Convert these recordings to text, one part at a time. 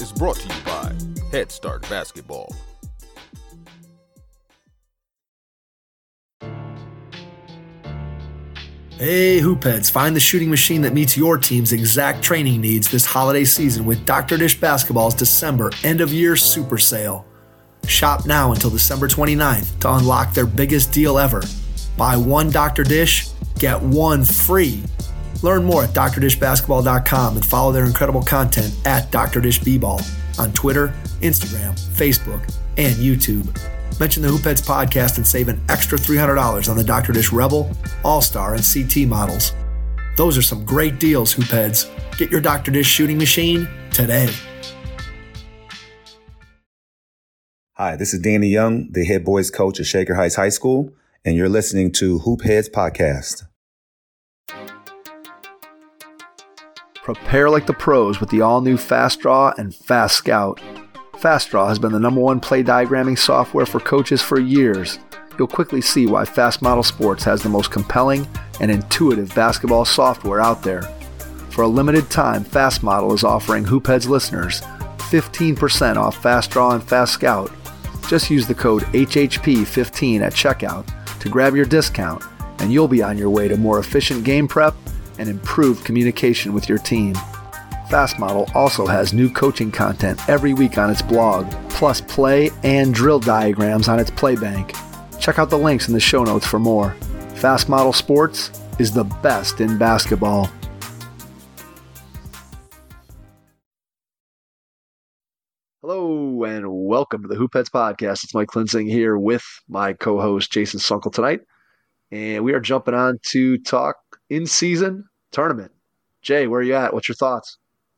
is brought to you by Head Start Basketball. Hey Hoopheads, find the shooting machine that meets your team's exact training needs this holiday season with Dr. Dish Basketball's December end-of-year super sale. Shop now until December 29th to unlock their biggest deal ever. Buy one Dr. Dish, get one free. Learn more at drdishbasketball.com and follow their incredible content at Dr. Dish B-Ball on Twitter, Instagram, Facebook, and YouTube. Mention the Hoopheads podcast and save an extra $300 on the Dr. Dish Rebel, All-Star, and CT models. Those are some great deals, Hoopheads. Get your Dr. Dish shooting machine today. Hi, this is Danny Young, the head boys coach at Shaker Heights High School, and you're listening to Hoopheads Podcast. Prepare like the pros with the all-new Fast Draw and Fast Scout. Fast Draw has been the #1 play diagramming software for coaches for years. You'll quickly see why Fast Model Sports has the most compelling and intuitive basketball software out there. For a limited time, Fast Model is offering Hoopheads listeners 15% off Fast Draw and Fast Scout. Just use the code HHP15 at checkout to grab your discount, and you'll be on your way to more efficient game prep and improved communication with your team. Fast Model also has new coaching content every week on its blog, plus play and drill diagrams on its Playbank. Check out the links in the show notes for more. Fast Model Sports is the best in basketball. Hello and welcome to the Hoopheads Podcast. It's Mike Klinzing here with my co-host Jason Sunkel tonight, and we are jumping on to talk in-season tournament. Jay, where are you at? What's your thoughts?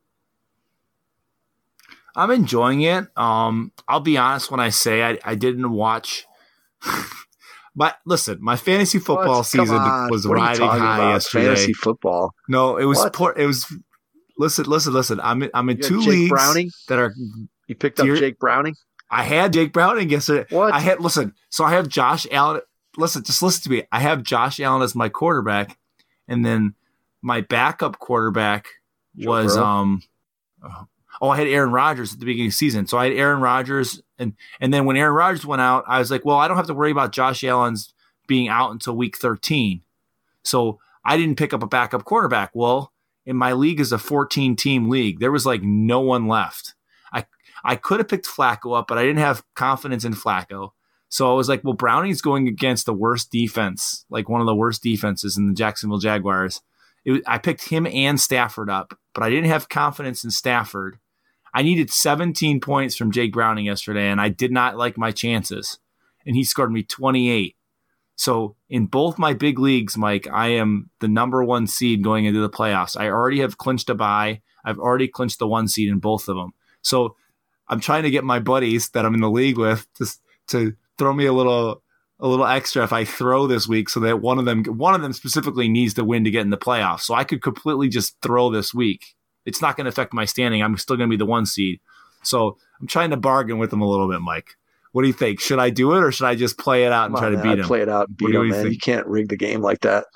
I'm enjoying it. I'll be honest when I say I didn't watch. But listen, my fantasy football season was riding high yesterday. Fantasy football? No, it was It was. Listen. I'm in two leagues Browning? that are. You picked up Jake Browning? I had Jake Browning yesterday. What? So I have Josh Allen. Just listen to me. I have Josh Allen as my quarterback, and then my backup quarterback was I had Aaron Rodgers at the beginning of the season. So I had Aaron Rodgers, and then when Aaron Rodgers went out, I was like, well, I don't have to worry about Josh Allen's being out until week 13. So I didn't pick up a backup quarterback. Well, in my league is a 14-team league. There was like no one left. I could have picked Flacco up, but I didn't have confidence in Flacco. So I was like, well, Browning's going against the worst defense, like one of the worst defenses in the Jacksonville Jaguars. I picked him and Stafford up, but I didn't have confidence in Stafford. I needed 17 points from Jake Browning yesterday, and I did not like my chances. And he scored me 28. So in both my big leagues, Mike, I am the #1 seed going into the playoffs. I already have clinched a bye. I've already clinched the 1 seed in both of them. So I'm trying to get my buddies that I'm in the league with to throw me a little extra if I throw this week, so that one of them specifically needs to win to get in the playoffs. So I could completely just throw this week. It's not going to affect my standing. I'm still going to be the 1 seed. So I'm trying to bargain with them a little bit, Mike. What do you think? Should I do it, or should I just play it out and try to beat him? Play it out and beat him, man. You can't rig the game like that.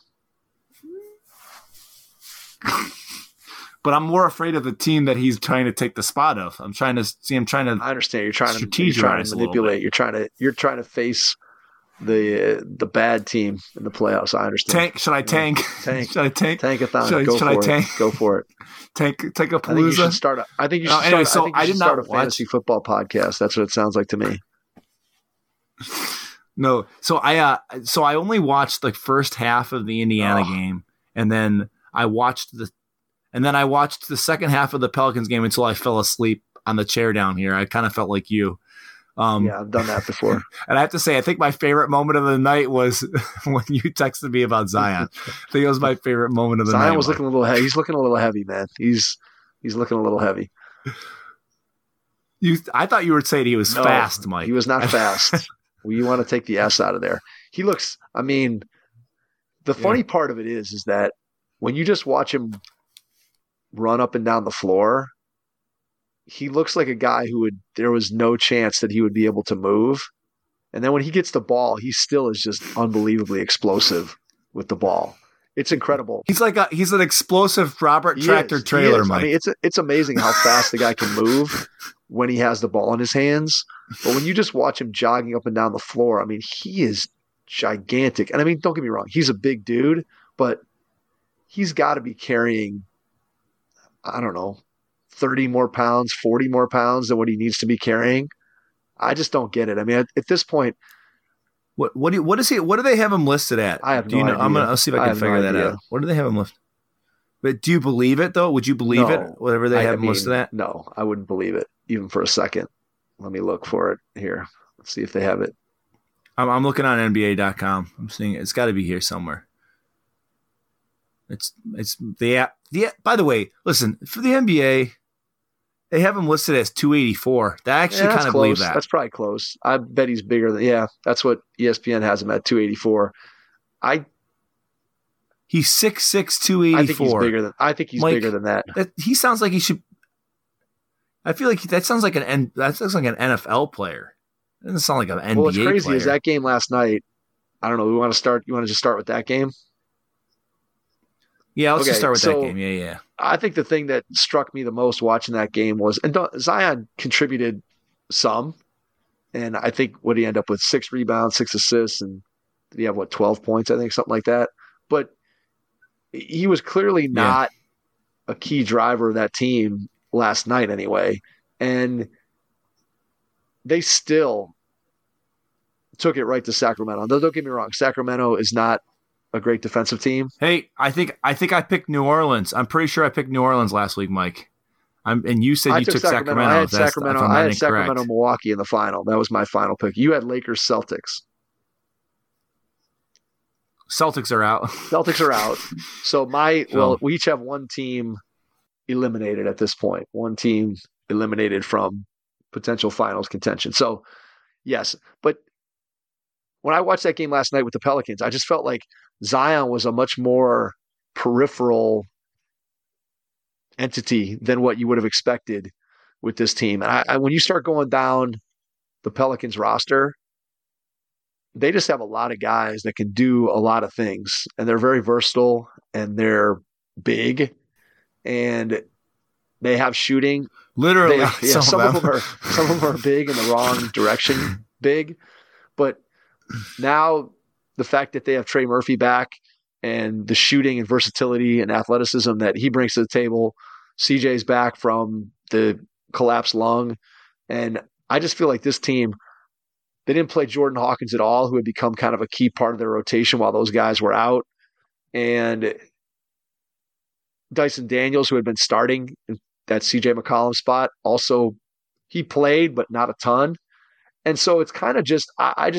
But I'm more afraid of the team that he's trying to take the spot of. I understand. You're trying to manipulate. You're trying to face the bad team in the playoffs. I understand. Should I tank? Tank. Should I tank? Tank-a-thon. Go for it. Take a palooza. I think you should start. I think you should start a fantasy football podcast. That's what it sounds like to me. No, so I only watched the first half of the Indiana game, and then I watched the second half of the Pelicans game until I fell asleep on the chair down here. I kind of felt like you. Yeah, I've done that before. And I have to say, I think my favorite moment of the night was when you texted me about Zion. I think it was my favorite moment of the night. Zion was looking a little heavy. He's looking a little heavy, man. He's looking a little heavy. I thought you were saying he was fast, Mike. He was not fast. You want to take the S out of there. He looks, the funny part of it is that when you just watch him run up and down the floor, he looks like a guy there was no chance that he would be able to move. And then when he gets the ball, he still is just unbelievably explosive with the ball. It's incredible. He's an explosive Robert tractor trailer, Mike. I mean, it's amazing how fast the guy can move when he has the ball in his hands. But when you just watch him jogging up and down the floor, I mean, he is gigantic. And I mean, don't get me wrong, he's a big dude, but he's got to be carrying, I don't know, 30 more pounds, 40 more pounds than what he needs to be carrying. I just don't get it. I mean, at this point, what do they have him listed at? I have no idea. I'll see if I can figure that out. What do they have him listed? But do you believe it though? Would you believe it? Whatever they have him listed at? No, I wouldn't believe it even for a second. Let me look for it here. Let's see if they have it. I'm looking on NBA.com. I'm seeing it's got to be here somewhere. It's the app. By the way, listen, for the NBA, they have him listed as 284. That actually kind of believe that. That's probably close. I bet he's bigger than. That's what ESPN has him at, 284. He's 6'6", 284. I think he's bigger than that. He sounds like he should. I feel like that sounds like an NFL player. It doesn't sound like an NBA player. What's crazy is that game last night. I don't know. You want to just start with that game? Yeah, let's just start with that game. Yeah. I think the thing that struck me the most watching that game was, and Zion contributed some, and I think what he ended up with 6 rebounds, 6 assists, and did he have 12 points? I think something like that. But he was clearly not a key driver of that team last night, anyway, and they still took it right to Sacramento. Don't get me wrong, Sacramento is not a great defensive team. Hey, I think I picked New Orleans. I'm pretty sure I picked New Orleans last week, Mike. And you said you took Sacramento. I had Sacramento, Milwaukee in the final. That was my final pick. You had Lakers, Celtics. Celtics are out. Celtics are out. So we each have one team eliminated at this point. One team eliminated from potential finals contention. So, yes. But when I watched that game last night with the Pelicans, I just felt like Zion was a much more peripheral entity than what you would have expected with this team. And when you start going down the Pelicans roster, they just have a lot of guys that can do a lot of things, and they're very versatile, and they're big, and they have shooting. Literally, some of them are big in the wrong direction, big, but now the fact that they have Trey Murphy back and the shooting and versatility and athleticism that he brings to the table, CJ's back from the collapsed lung, and I just feel like this team. They didn't play Jordan Hawkins at all, who had become kind of a key part of their rotation while those guys were out. And Dyson Daniels, who had been starting in that CJ McCollum spot, also he played, but not a ton. And so it's kind of just, I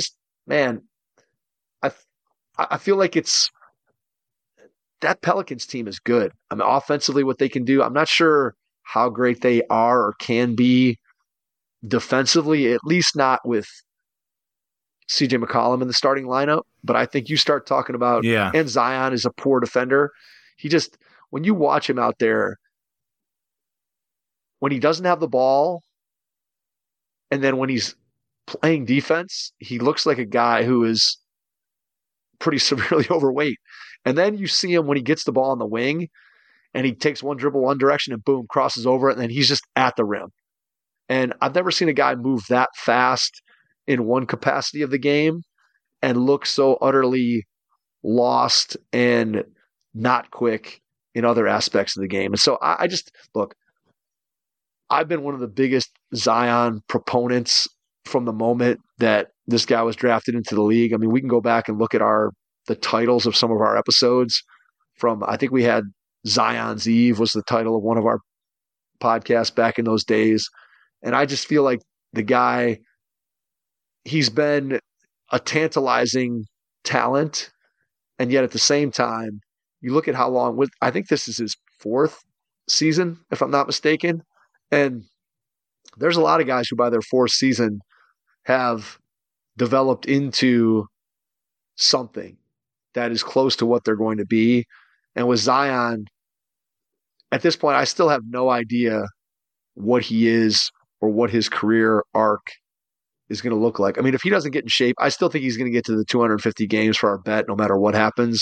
feel like it's that Pelicans team is good. I mean, offensively, what they can do, I'm not sure how great they are or can be defensively, at least not with CJ McCollum in the starting lineup, but I think you start talking about, and Zion is a poor defender. When you watch him out there, when he doesn't have the ball, and then when he's playing defense, he looks like a guy who is pretty severely overweight. And then you see him when he gets the ball on the wing, and he takes one dribble one direction and boom, crosses over it, and then he's just at the rim. And I've never seen a guy move that fast in one capacity of the game and look so utterly lost and not quick in other aspects of the game. And so I just, look, I've been one of the biggest Zion proponents from the moment that this guy was drafted into the league. I mean, we can go back and look at the titles of some of our episodes from, I think we had Zion's Eve was the title of one of our podcasts back in those days. And I just feel like the guy, he's been a tantalizing talent, and yet at the same time, you look at how long. I think this is his 4th season, if I'm not mistaken, and there's a lot of guys who by their 4th season have developed into something that is close to what they're going to be. And with Zion, at this point, I still have no idea what he is or what his career arc is going to look like. I mean, if he doesn't get in shape, I still think he's going to get to the 250 games for our bet, no matter what happens.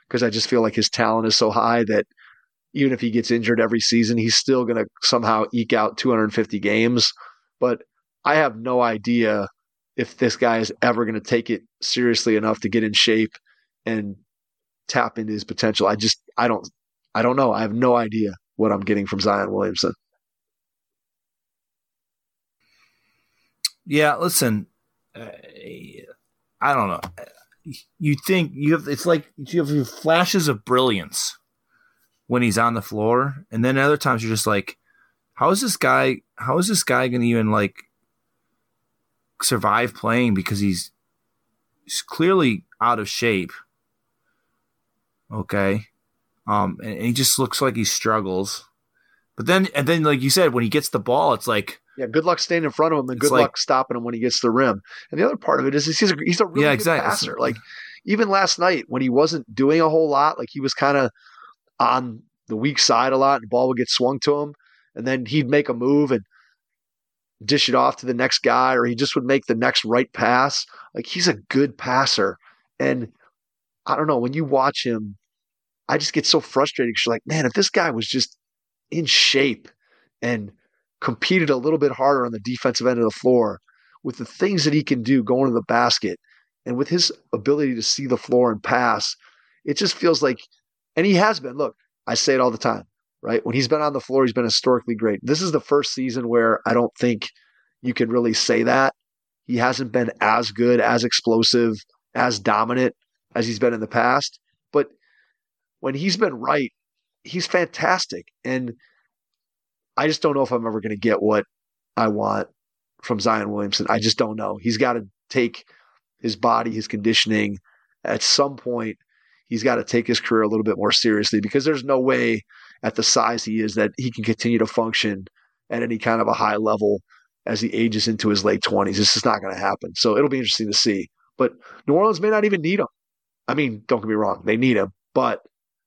because I just feel like his talent is so high that even if he gets injured every season, he's still going to somehow eke out 250 games. But I have no idea if this guy is ever going to take it seriously enough to get in shape and tap into his potential. I don't know. I have no idea what I'm getting from Zion Williamson. Yeah, listen, I don't know. You think it's like you have flashes of brilliance when he's on the floor, and then other times you're just like, how is this guy going to even like survive playing, because he's clearly out of shape. Okay. And he just looks like he struggles. But then like you said, when he gets the ball, it's like, yeah, good luck staying in front of him and good luck stopping him when he gets to the rim. And the other part of it is he's a really good passer. Like even last night when he wasn't doing a whole lot, like he was kind of on the weak side a lot and the ball would get swung to him, and then he'd make a move and dish it off to the next guy, or he just would make the next right pass. Like he's a good passer. And I don't know, when you watch him, I just get so frustrated because you're like, man, if this guy was just in shape and competed a little bit harder on the defensive end of the floor with the things that he can do going to the basket and with his ability to see the floor and pass, it just feels like, and he has been, look, I say it all the time, right? When he's been on the floor, he's been historically great. This is the first season where I don't think you can really say that. He hasn't been as good, as explosive, as dominant as he's been in the past. But when he's been right, he's fantastic. And I just don't know if I'm ever going to get what I want from Zion Williamson. I just don't know. He's got to take his body, his conditioning. At some point, he's got to take his career a little bit more seriously, because there's no way at the size he is that he can continue to function at any kind of a high level as he ages into his late 20s. This is not going to happen. So it'll be interesting to see. But New Orleans may not even need him. I mean, don't get me wrong. They need him, but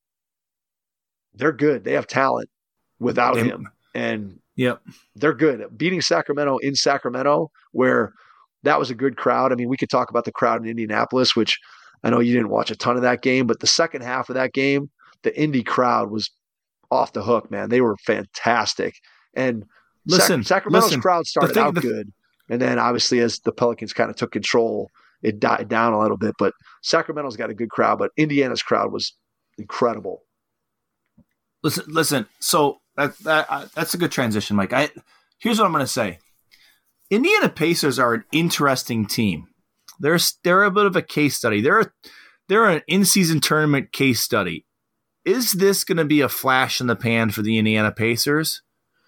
they're good. They have talent without him. And they're good. Beating Sacramento in Sacramento, where that was a good crowd. I mean, we could talk about the crowd in Indianapolis, which I know you didn't watch a ton of that game, but the second half of that game, the Indy crowd was off the hook, man. They were fantastic. And Sacramento's crowd started out good. And then obviously as the Pelicans kind of took control, it died down a little bit. But Sacramento's got a good crowd, but Indiana's crowd was incredible. Listen. So that's a good transition, Mike. Here's what I'm going to say. Indiana Pacers are an interesting team. They're a bit of a case study. They're an in-season tournament case study. Is this going to be a flash in the pan for the Indiana Pacers?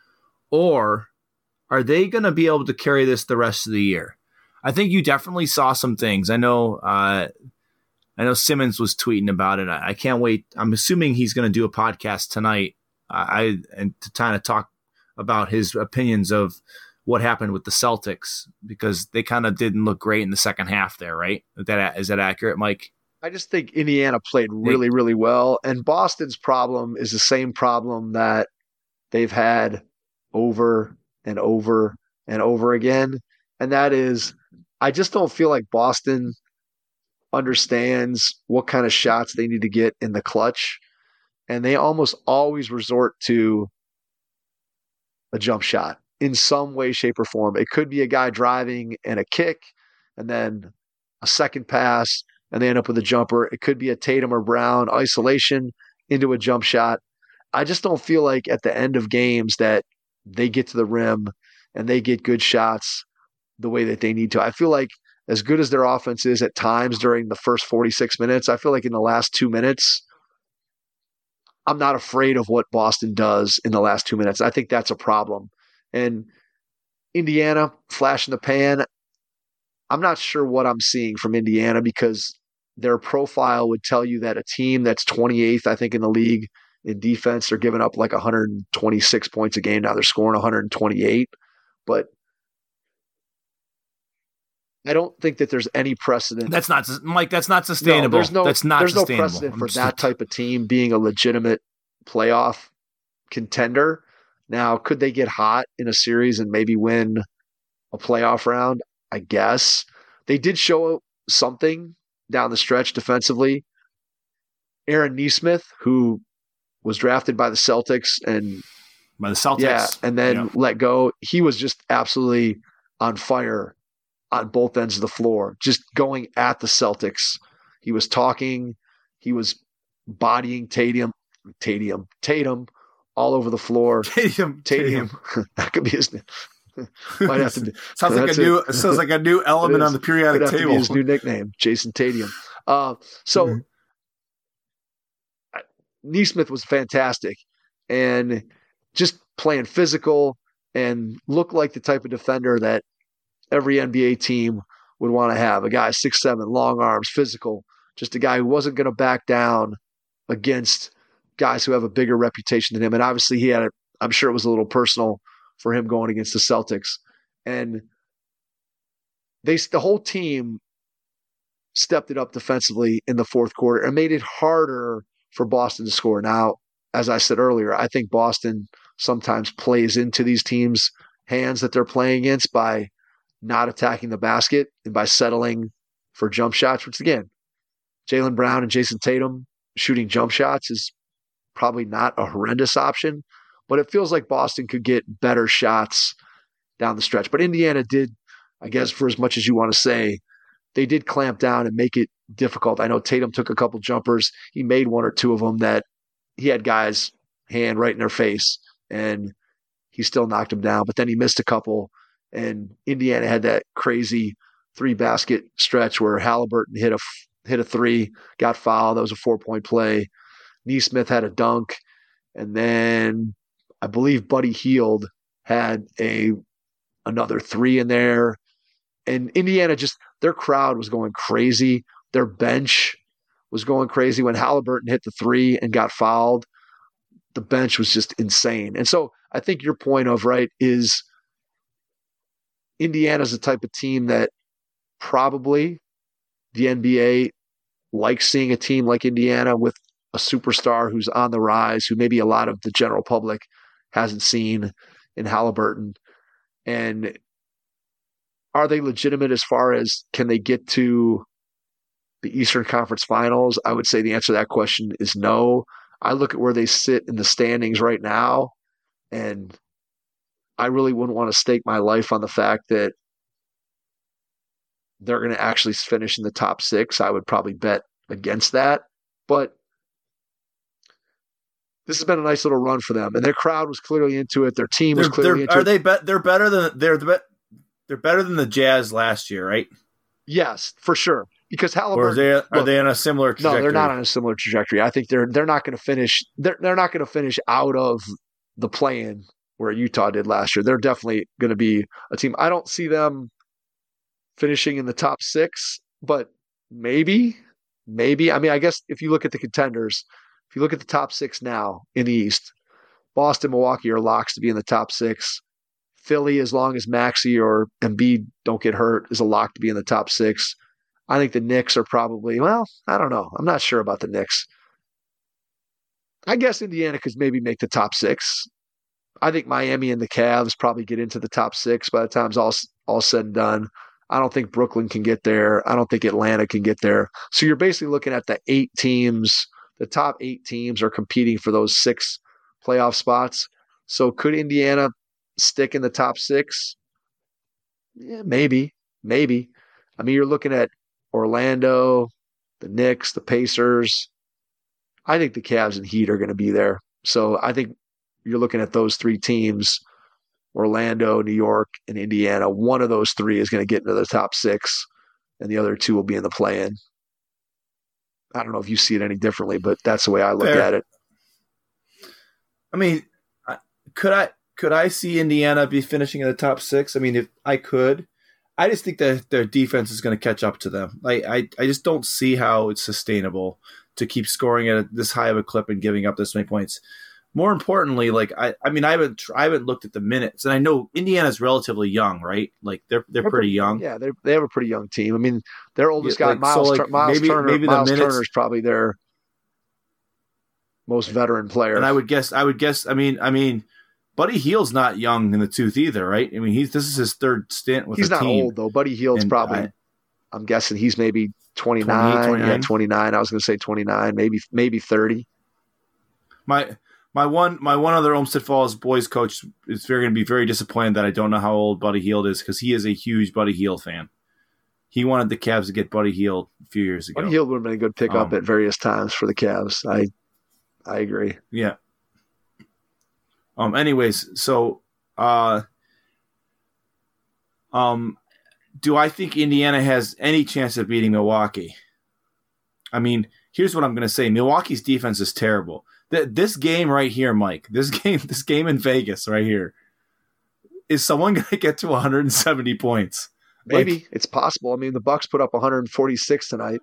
Or are they going to be able to carry this the rest of the year? I think you definitely saw some things. I know Simmons was tweeting about it. I can't wait. I'm assuming he's going to do a podcast tonight and to kind of talk about his opinions of what happened with the Celtics, because they kind of didn't look great in the second half there, right? Is that accurate, Mike? I just think Indiana played really, really well. And Boston's problem is the same problem that they've had over and over and over again. And that is, I just don't feel like Boston understands what kind of shots they need to get in the clutch. And they almost always resort to a jump shot in some way, shape, or form. It could be a guy driving and a kick, and then a second pass, and they end up with a jumper. It could be a Tatum or Brown isolation into a jump shot. I just don't feel like at the end of games that they get to the rim and they get good shots the way that they need to. I feel like as good as their offense is at times during the first 46 minutes, I feel like in the last 2 minutes, I'm not afraid of what Boston does in the last 2 minutes. I think that's a problem. And Indiana, flash in the pan, I'm not sure what I'm seeing from Indiana, because their profile would tell you that a team that's 28th, I think, in the league in defense, they're giving up like 126 points a game. Now they're scoring 128. But I don't think that there's any precedent. That's not, Mike, that's not sustainable. There's no precedent for that type of team being a legitimate playoff contender. Now, could they get hot in a series and maybe win a playoff round? I guess. They did show something down the stretch defensively. Aaron Nesmith, who was drafted by the Celtics and and then let go. He was just absolutely on fire on both ends of the floor, just going at the Celtics. He was talking, he was bodying Tatum all over the floor. Tatum. That could be his name. Might have to. Sounds like a new element on the periodic table. To be his new nickname, Jason Tatum. Nesmith was fantastic and just playing physical and looked like the type of defender that every NBA team would want to have. A guy 6'7", long arms, physical, just a guy who wasn't going to back down against guys who have a bigger reputation than him. And obviously I'm sure it was a little personal for him going against the Celtics. And the whole team stepped it up defensively in the fourth quarter and made it harder for Boston to score. Now, as I said earlier, I think Boston sometimes plays into these teams' hands that they're playing against by not attacking the basket and by settling for jump shots, which again, Jaylen Brown and Jason Tatum shooting jump shots is probably not a horrendous option, but it feels like Boston could get better shots down the stretch. But Indiana did, I guess, for as much as you want to say, they did clamp down and make it difficult. I know Tatum took a couple jumpers. He made one or two of them that he had guys' hand right in their face, and he still knocked them down. But then he missed a couple, and Indiana had that crazy 3-basket stretch where Halliburton hit a three, got fouled. That was a 4-point play. Nesmith had a dunk, and then I believe Buddy Hield had another three in there. And Indiana their crowd was going crazy. Their bench was going crazy. When Halliburton hit the three and got fouled, the bench was just insane. And so I think your point is Indiana's the type of team that probably the NBA likes seeing a team like Indiana with a superstar who's on the rise, who maybe a lot of the general public hasn't seen in Halliburton. And are they legitimate as far as can they get to the Eastern Conference Finals? I would say the answer to that question is no. I look at where they sit in the standings right now, and I really wouldn't want to stake my life on the fact that they're going to actually finish in the top 6. I would probably bet against that. But this has been a nice little run for them, and their crowd was clearly into it. Their team was clearly into it. They're better than the Jazz last year, right? Yes, for sure. Because Halliburton, or are they on a similar trajectory? No, they're not on a similar trajectory. I think they're not going to finish. They're not going to finish out of the play-in where Utah did last year. They're definitely going to be a team. I don't see them finishing in the top 6, but maybe. I mean, I guess if you look at the contenders, if you look at the top 6 now in the East, Boston, Milwaukee are locks to be in the top 6. Philly, as long as Maxey or Embiid don't get hurt, is a lock to be in the top 6. I think the Knicks are probably, I don't know. I'm not sure about the Knicks. I guess Indiana could maybe make the top 6. I think Miami and the Cavs probably get into the top 6 by the time it's all said and done. I don't think Brooklyn can get there. I don't think Atlanta can get there. So you're basically looking at the 8 teams. The top 8 teams are competing for those 6 playoff spots. So could Indiana stick in the top 6? Yeah, maybe. I mean, you're looking at Orlando, the Knicks, the Pacers. I think the Cavs and Heat are going to be there. So I think you're looking at those 3 teams, Orlando, New York, and Indiana. One of those 3 is going to get into the top 6, and the other 2 will be in the play-in. I don't know if you see it any differently, but that's the way I look at it. I mean, could I see Indiana be finishing in the top 6? I mean, if I could, I just think that their defense is going to catch up to them. I just don't see how it's sustainable to keep scoring at this high of a clip and giving up this many points. More importantly, I haven't looked at the minutes, and I know Indiana's relatively young, right? Like they're pretty young. Yeah, they have a pretty young team. I mean, their oldest guy, Miles Turner, is probably their most veteran player. And I would guess. I mean, Buddy Hield's not young in the tooth either, right? I mean, this is his 3rd stint with the team. He's not old though. Buddy Hield's probably I'm guessing he's maybe 29. 29. Yeah, 29. I was going to say 29, maybe 30. My one other Olmsted Falls boys coach is going to be very disappointed that I don't know how old Buddy Hield is, because he is a huge Buddy Hield fan. He wanted the Cavs to get Buddy Hield a few years ago. Buddy Hield would have been a good pickup at various times for the Cavs. I agree. Yeah. Anyways, so do I think Indiana has any chance of beating Milwaukee? I mean, here's what I'm going to say. Milwaukee's defense is terrible. This game right here, Mike, this game in Vegas right here, is someone going to get to 170 points? Maybe. It's possible. I mean, the Bucks put up 146 tonight.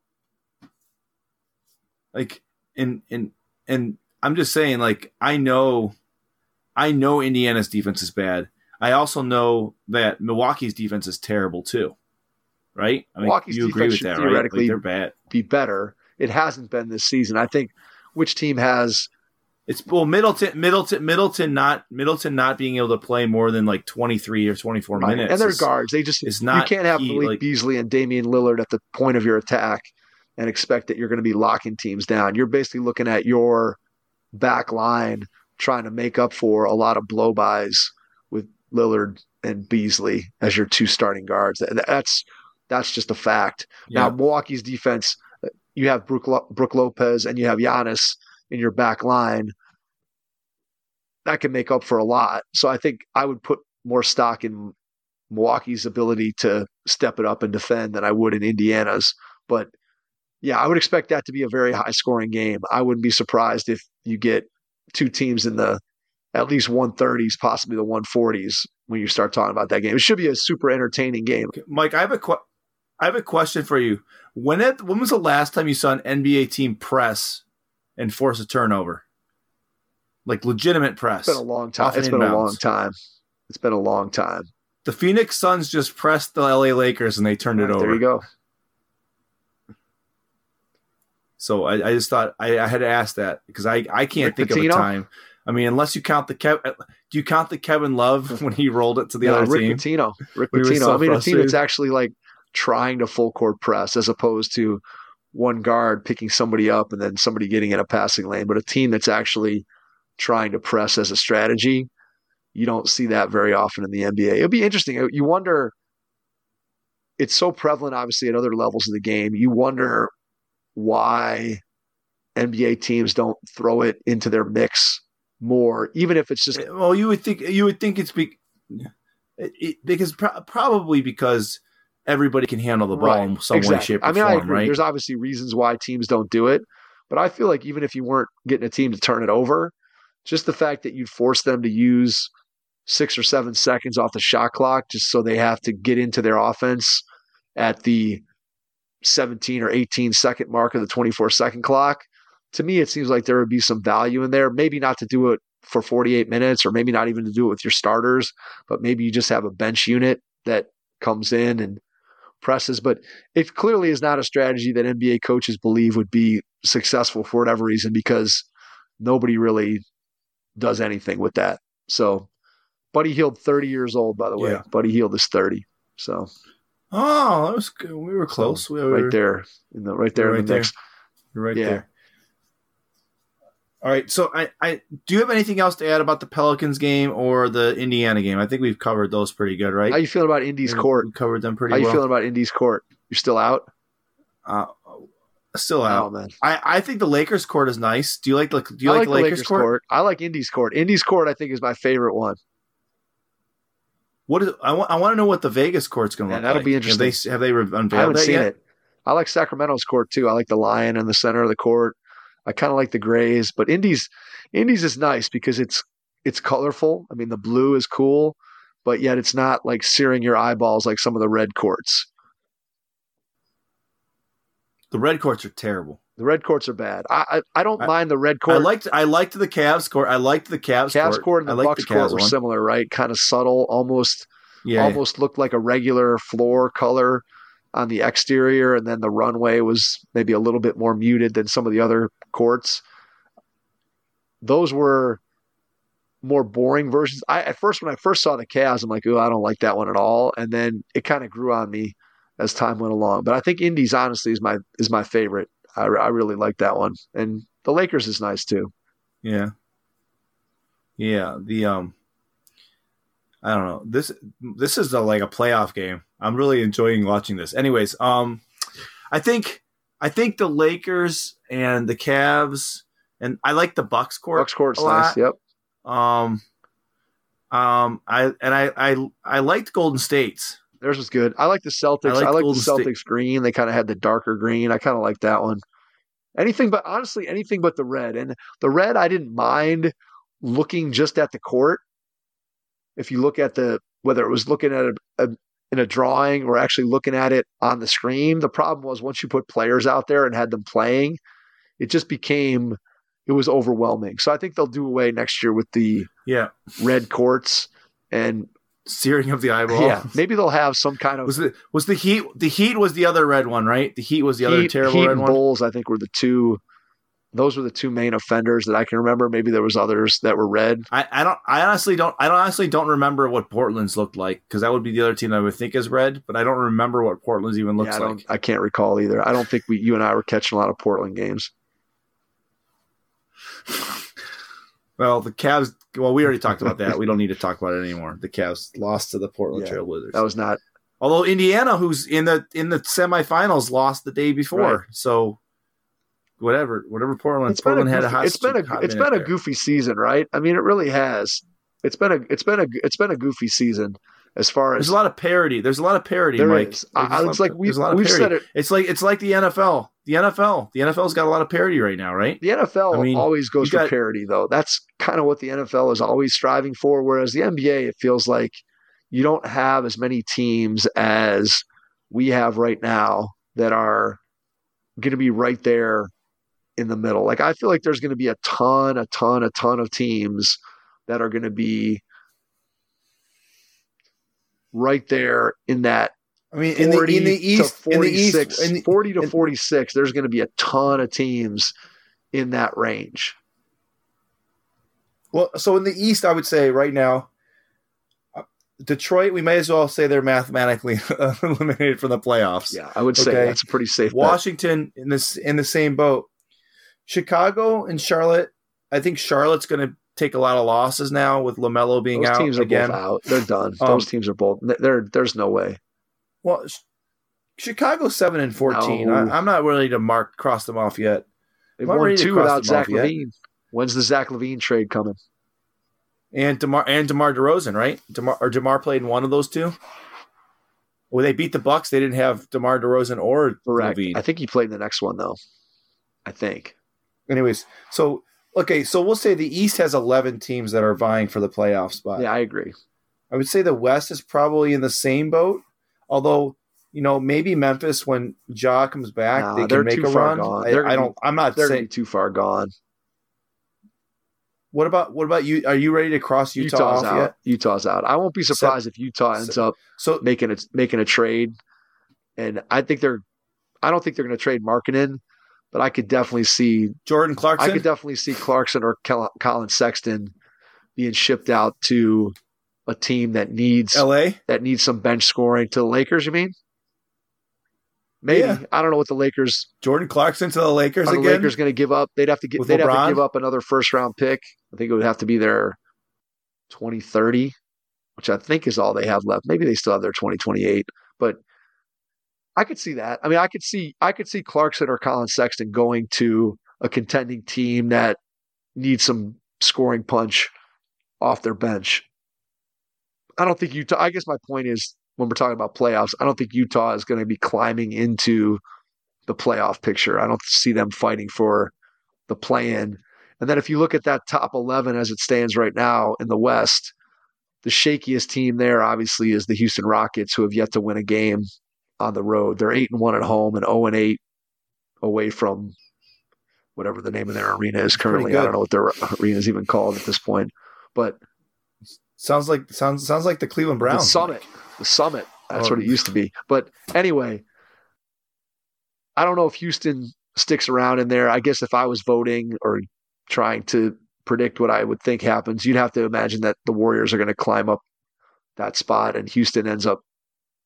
And I'm just saying, I know Indiana's defense is bad. I also know that Milwaukee's defense is terrible too, right? I mean, Milwaukee's you agree with that, right? They're bad. Be better. It hasn't been this season. I think which team has? It's Middleton not being able to play more than 23 or 24 minutes, and their guards. You can't have Malik Beasley and Damian Lillard at the point of your attack and expect that you're going to be locking teams down. You're basically looking at your back line trying to make up for a lot of blow-bys with Lillard and Beasley as your two starting guards. That's just a fact. Yeah. Now, Milwaukee's defense, you have Brook Lopez and you have Giannis in your back line. That can make up for a lot. So I think I would put more stock in Milwaukee's ability to step it up and defend than I would in Indiana's. But yeah, I would expect that to be a very high-scoring game. I wouldn't be surprised if you get two teams in the at least 130s, possibly the 140s when you start talking about that game. It should be a super entertaining game. Okay. Mike, I have a question for you. When was the last time you saw an NBA team press and force a turnover? Legitimate press. It's been a long time. It's been a long time. The Phoenix Suns just pressed the LA Lakers and they turned it over. There you go. So I just thought I had to ask that because I can't think of a time. I mean, unless you count do you count the Kevin Love when he rolled it to the other team? Rick Pitino. So I mean, a team that's actually trying to full court press as opposed to one guard picking somebody up and then somebody getting in a passing lane. But a team that's actually trying to press as a strategy, you don't see that very often in the NBA. It'll be interesting. You wonder, it's so prevalent, obviously, at other levels of the game. You wonder why NBA teams don't throw it into their mix more, even if it's just. Well, you would think it's probably because everybody can handle the ball in some way, shape, or form. I agree. Right? There's obviously reasons why teams don't do it, but I feel like even if you weren't getting a team to turn it over, just the fact that you'd force them to use 6 or 7 seconds off the shot clock just so they have to get into their offense at the 17 or 18 second mark of the 24-second clock. To me, it seems like there would be some value in there. Maybe not to do it for 48 minutes or maybe not even to do it with your starters, but maybe you just have a bench unit that comes in and presses. But it clearly is not a strategy that NBA coaches believe would be successful for whatever reason because nobody really does anything with that. So Buddy Hield, 30 years old, by the way. Yeah. Buddy Hield is 30. So. Oh, that was good. We were close. So, right there in the mix. You're right there. All right. So I do you have anything else to add about the Pelicans game or the Indiana game? I think we've covered those pretty good, right? How you feeling about Indy's court? We covered them pretty well. How you feeling about Indy's court? You're still out? Still out. Oh, man. I think the Lakers court is nice. Do you like the Lakers court? I like Indy's court. Indy's court I think is my favorite one. I want to know what the Vegas court's going to look like. That'll be interesting. Have they unveiled I haven't that seen yet? it. I like Sacramento's court too. I like the lion in the center of the court. I kind of like the grays, but Indy's is nice because it's colorful. I mean, the blue is cool, but yet it's not like searing your eyeballs like some of the red courts. The red courts are terrible. The red courts are bad. I don't mind the red court. I liked the Cavs court. I liked the Cavs court and the Bucks court were similar, right? Kind of subtle, almost looked like a regular floor color on the exterior, and then the runway was maybe a little bit more muted than some of the other courts. Those were more boring versions. When I first saw the Cavs, I'm like, oh, I don't like that one at all. And then it kind of grew on me as time went along. But I think Indy's honestly is my favorite. I really like that one, and the Lakers is nice too. Yeah. The I don't know. This is like a playoff game. I'm really enjoying watching this. Anyways, I think the Lakers and the Cavs, and I like the Bucks court. Bucks court's nice. Yep. I liked Golden State's. Theirs was good. I like the Celtics. I like the Celtics green. They kind of had the darker green. I kind of like that one. Anything but the red. And the red, I didn't mind looking just at the court. If you look at whether it was looking at in a drawing or actually looking at it on the screen, the problem was once you put players out there and had them playing, it was overwhelming. So I think they'll do away next year with the red courts and searing of the eyeball. Yeah, maybe they'll have some kind of. Was the Heat? The Heat was the other red one, right? The Heat was the other terrible red one. Bulls, I think, were the two. Those were the two main offenders that I can remember. Maybe there was others that were red. I honestly don't remember what Portland's looked like, because that would be the other team I would think is red. But I don't remember what Portland's even looks like. I can't recall either. I don't think you and I were catching a lot of Portland games. Well, the Cavs. Well, we already talked about that. We don't need to talk about it anymore. The Cavs lost to the Portland Trail Blazers. That was not. Although Indiana, who's in the semifinals, lost the day before. Right. So whatever Portland had a hot. It's been a goofy season, right? I mean, it really has. It's been a goofy season as far as there's a lot of parity. There's a lot of parity, there Mike. Is. It's like we've said it. It's like the NFL. The NFL's got a lot of parity right now, right? The NFL always goes for parity, though. That's kind of what the NFL is always striving for. Whereas the NBA, it feels like you don't have as many teams as we have right now that are going to be right there in the middle. Like, I feel like there's going to be a ton of teams that are going to be right there in that. I mean, in the East, 46, 40 to 46, there's going to be a ton of teams in that range. Well, so in the East, I would say right now, Detroit, we may as well say they're mathematically eliminated from the playoffs. Yeah, I would say that's a pretty safe bet. Washington in the same boat. Chicago and Charlotte, I think Charlotte's going to take a lot of losses now with LaMelo being out again. Those teams are both out. They're done. Those teams are both. There's no way. Well, Chicago's 7-14. No. I'm not ready to cross them off yet. They've won 2 without Zach LaVine. When's the Zach LaVine trade coming? And DeMar DeRozan, right? DeMar played in one of those two. When they beat the Bucks, they didn't have DeMar DeRozan or LaVine. I think he played in the next one though. I think. Anyways, so we'll say the East has 11 teams that are vying for the playoff spot. Yeah, I agree. I would say the West is probably in the same boat. Although, maybe Memphis, when Ja comes back, they can make a run. I'm not saying too far gone. What about you? Are you ready to cross Utah off out. Yet? Utah's out. I won't be surprised if Utah ends up making a trade. And I don't think they're going to trade Markkanen, but I could definitely see Jordan Clarkson. I could definitely see Clarkson or Colin Sexton being shipped out to a team that needs some bench scoring. To the Lakers, you mean? Maybe. Yeah. I don't know what the Lakers. Jordan Clarkson to the Lakers again. The Lakers going to give up. They'd have to give up another first round pick. I think it would have to be their 2030, which I think is all they have left. Maybe they still have their 2028, but I could see that. I mean, I could see Clarkson or Colin Sexton going to a contending team that needs some scoring punch off their bench. I don't think Utah. I guess my point is, when we're talking about playoffs, I don't think Utah is going to be climbing into the playoff picture. I don't see them fighting for the play-in. And then if you look at that top 11 as it stands right now in the West, the shakiest team there obviously is the Houston Rockets, who have yet to win a game on the road. They're 8-1 at home and 0-8 away from whatever the name of their arena is currently. I don't know what their arena is even called at this point, but sounds like the Cleveland Browns. The Summit. That's what it used to be. But anyway, I don't know if Houston sticks around in there. I guess if I was voting or trying to predict what I would think happens, you'd have to imagine that the Warriors are going to climb up that spot and Houston ends up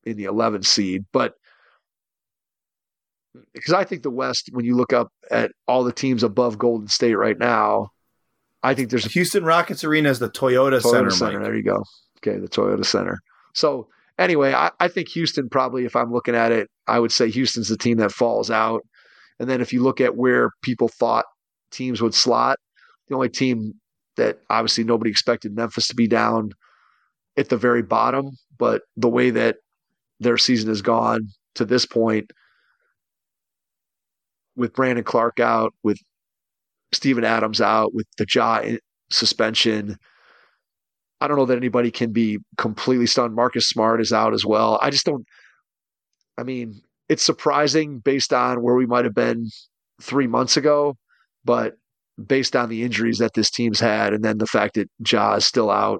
in the 11 seed. But because I think the West, when you look up at all the teams above Golden State right now, I think there's Houston Rockets Arena is the Toyota Center. Mike. There you go. Okay, the Toyota Center. So anyway, I think Houston probably, if I'm looking at it, I would say Houston's the team that falls out. And then if you look at where people thought teams would slot, the only team that obviously nobody expected Memphis to be down at the very bottom, but the way that their season has gone to this point, with Brandon Clark out, with Steven Adams out, with the Ja suspension, I don't know that anybody can be completely stunned. Marcus Smart is out as well. It's surprising based on where we might have been 3 months ago, but based on the injuries that this team's had and then the fact that Ja is still out,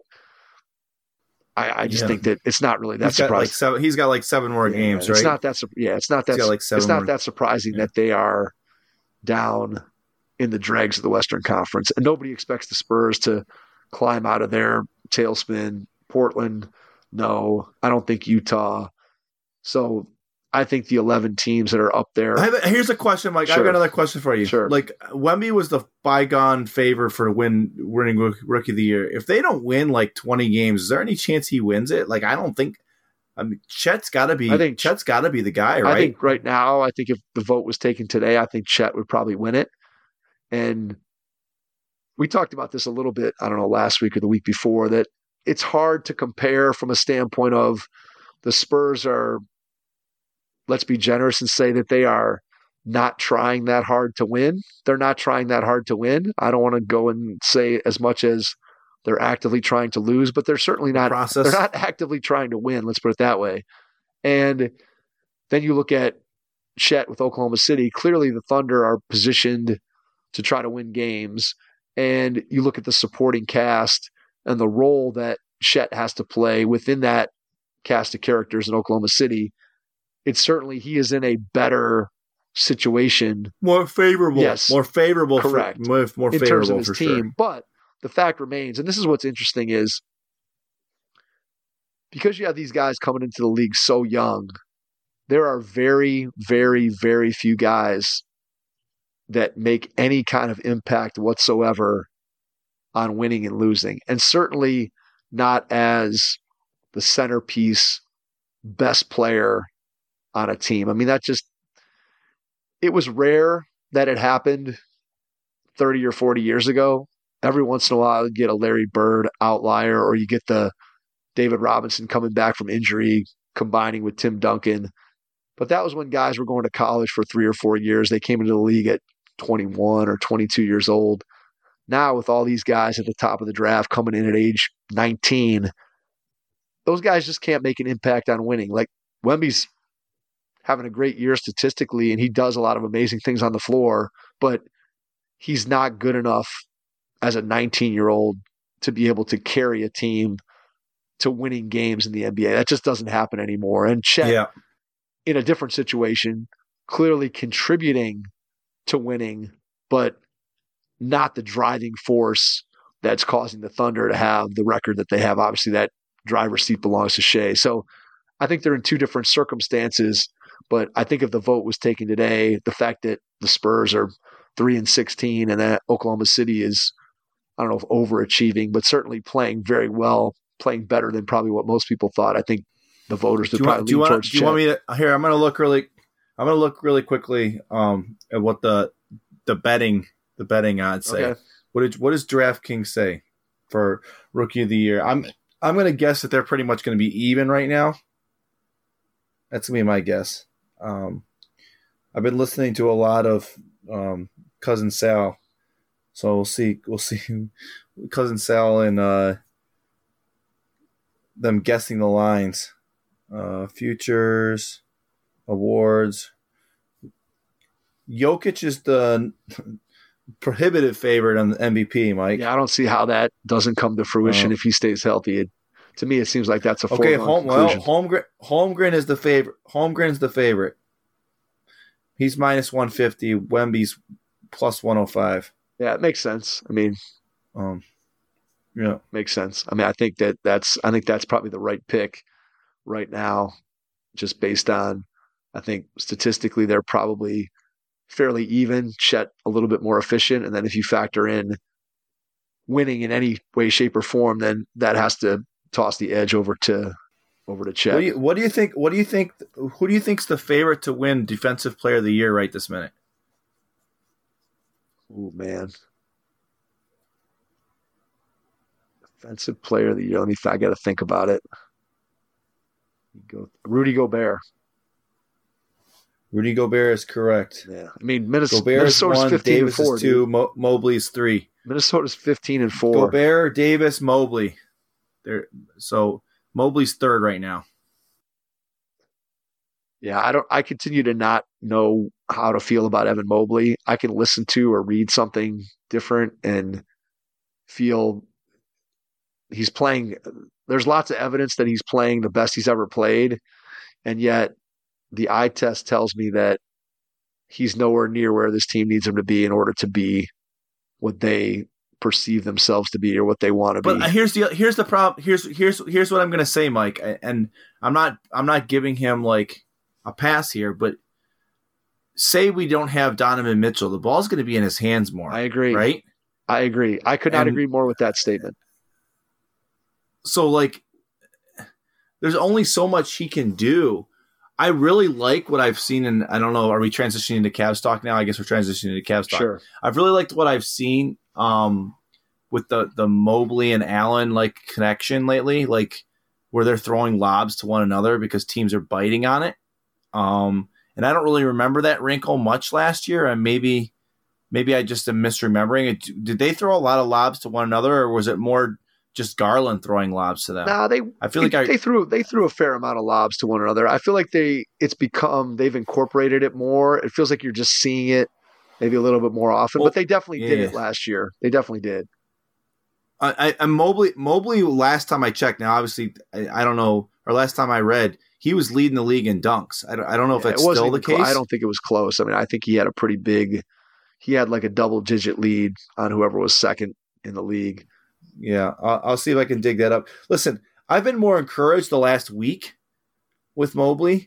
I just think that it's not really that surprising. He's got like 7 more games, right? It's not that surprising that they are down in the dregs of the Western Conference, and nobody expects the Spurs to climb out of their tailspin. Portland, no. I don't think Utah. So I think the 11 teams that are up there. Here's a question, Mike. Sure. I've got another question for you. Sure. Like, Wemby was the bygone favor for winning Rookie of the Year. If they don't win like 20 games, is there any chance he wins it? Like, I don't think. I mean, Chet's got to be. I think Chet's got to be the guy, right? I think right now, I think if the vote was taken today, I think Chet would probably win it. And we talked about this a little bit, I don't know, last week or the week before, that it's hard to compare from a standpoint of the Spurs are, let's be generous and say that they are not trying that hard to win. They're not trying that hard to win. I don't want to go and say as much as they're actively trying to lose, but they're certainly not. They're not actively trying to win. Let's put it that way. And then you look at Chet with Oklahoma City. Clearly, the Thunder are positioned to try to win games. And you look at the supporting cast and the role that Chet has to play within that cast of characters in Oklahoma City. It's certainly he is in a better situation, more favorable. Yes, more favorable. Correct. More in favorable terms of his for team. Sure. But the fact remains, and this is what's interesting, is because you have these guys coming into the league so young, there are very, very, very few guys that make any kind of impact whatsoever on winning and losing, and certainly not as the centerpiece, best player on a team. I mean, it was rare that it happened 30 or 40 years ago. Every once in a while, you get a Larry Bird outlier, or you get the David Robinson coming back from injury, combining with Tim Duncan. But that was when guys were going to college for 3 or 4 years. They came into the league at 21 or 22 years old. Now, with all these guys at the top of the draft coming in at age 19, those guys just can't make an impact on winning. Like, Wemby's having a great year statistically, and he does a lot of amazing things on the floor, but he's not good enough as a 19-year-old to be able to carry a team to winning games in the NBA. That just doesn't happen anymore. And Chet, in a different situation, clearly contributing to winning, but not the driving force that's causing the Thunder to have the record that they have. Obviously, that driver's seat belongs to Shea. So I think they're in two different circumstances. But I think if the vote was taken today, the fact that the Spurs are 3-16 and that Oklahoma City is, I don't know if overachieving, but certainly playing very well, playing better than probably what most people thought. I think the voters would probably lean towards Chet. Do you want me to here? I'm going to look really quickly at what the betting odds say. Okay. What does DraftKings say for Rookie of the Year? I'm going to guess that they're pretty much going to be even right now. That's going to be my guess. I've been listening to a lot of Cousin Sal, so we'll see Cousin Sal and them guessing the lines, futures, awards. Jokic is the prohibitive favorite on the MVP, Mike. Yeah, I don't see how that doesn't come to fruition if he stays healthy. To me, it seems like that's a foregone conclusion. Holmgren is the favorite. Holmgren's the favorite. He's minus 150. Wemby's plus 105. Yeah, it makes sense. I mean, yeah, makes sense. I mean, I think that's probably the right pick right now. just based on, I think statistically they're probably fairly even. Chet a little bit more efficient, and then if you factor in winning in any way, shape, or form, then that has to toss the edge over to Chet. What do you think? Who do you think's the favorite to win Defensive Player of the Year right this minute? Oh man, Defensive Player of the Year. I got to think about it. Rudy Gobert. Rudy Gobert is correct. Yeah, I mean Minnesota's 15-4. Davis is 2. Mobley's 3. Minnesota's 15-4. Gobert, Davis, Mobley. So Mobley's 3rd right now. Yeah, I continue to not know how to feel about Evan Mobley. I can listen to or read something different and feel he's playing. There's lots of evidence that he's playing the best he's ever played, and yet the eye test tells me that he's nowhere near where this team needs him to be in order to be what they perceive themselves to be or what they want to be. But here's the problem. Here's what I'm going to say, Mike. And I'm not giving him like a pass here, but say we don't have Donovan Mitchell, the ball's going to be in his hands more. I agree. Right? I agree. I could not agree more with that statement. So like, there's only so much he can do. I really like what I've seen, and I don't know, are we transitioning to Cavs talk now? I guess we're transitioning to Cavs talk. Sure. I've really liked what I've seen with the Mobley and Allen like connection lately, like where they're throwing lobs to one another because teams are biting on it. And I don't really remember that wrinkle much last year, and maybe I just am misremembering it. Did they throw a lot of lobs to one another, or was it more just Garland throwing lobs to them? No, they threw a fair amount of lobs to one another. I feel like they've incorporated it more. It feels like you're just seeing it maybe a little bit more often, but they definitely did it last year. They definitely did. Mobley, last time I checked, now obviously I don't know, or last time I read, he was leading the league in dunks. I don't know if that's still the case. I don't think it was close. I mean, I think he had like a double-digit lead on whoever was second in the league. Yeah, I'll see if I can dig that up. Listen, I've been more encouraged the last week with Mobley.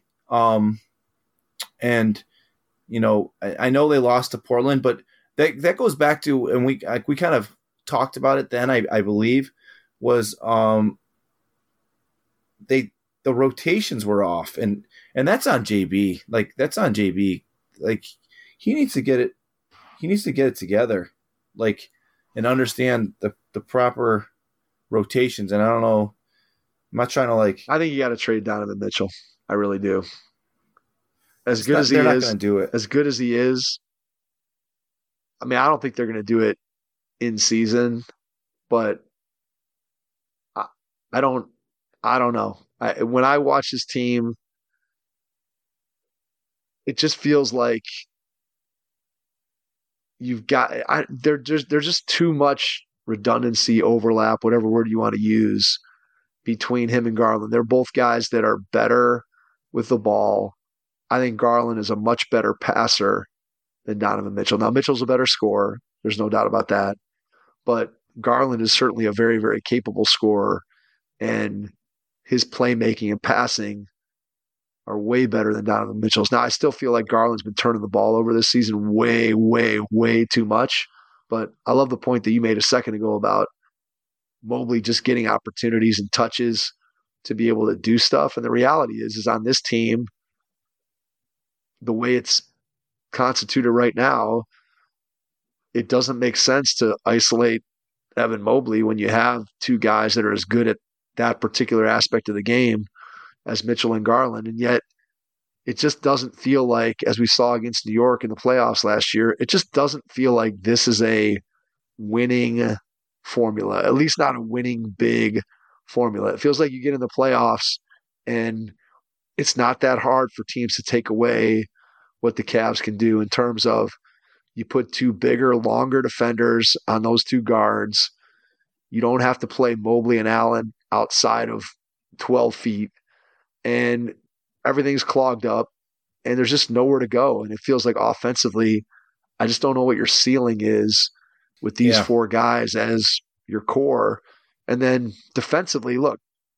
And, you know, I know they lost to Portland, but that goes back to, and we kind of talked about it then, I believe, was the rotations were off. And that's on JB. Like, that's on JB. Like, he needs to get it together. Like, and understand the proper rotations. And I don't know, I'm not trying to like. I think you got to trade Donovan Mitchell. I really do. As good as he is, I mean, I don't think they're going to do it in season, but I don't know. When I watch this team, it just feels like there's just too much redundancy, overlap, whatever word you want to use, between him and Garland. They're both guys that are better with the ball. I think Garland is a much better passer than Donovan Mitchell. Now, Mitchell's a better scorer. There's no doubt about that. But Garland is certainly a very, very capable scorer, and his playmaking and passing are way better than Donovan Mitchell's. Now, I still feel like Garland's been turning the ball over this season way, way, way too much. But I love the point that you made a second ago about Mobley just getting opportunities and touches to be able to do stuff. And the reality is on this team, the way it's constituted right now, it doesn't make sense to isolate Evan Mobley when you have two guys that are as good at that particular aspect of the game as Mitchell and Garland. And yet it just doesn't feel like, as we saw against New York in the playoffs last year, it just doesn't feel like this is a winning formula, at least not a winning big formula. It feels like you get in the playoffs and it's not that hard for teams to take away what the Cavs can do in terms of you put two bigger, longer defenders on those two guards. You don't have to play Mobley and Allen outside of 12 feet. And everything's clogged up and there's just nowhere to go. And it feels like offensively, I just don't know what your ceiling is with these four guys as your core. And then defensively, look,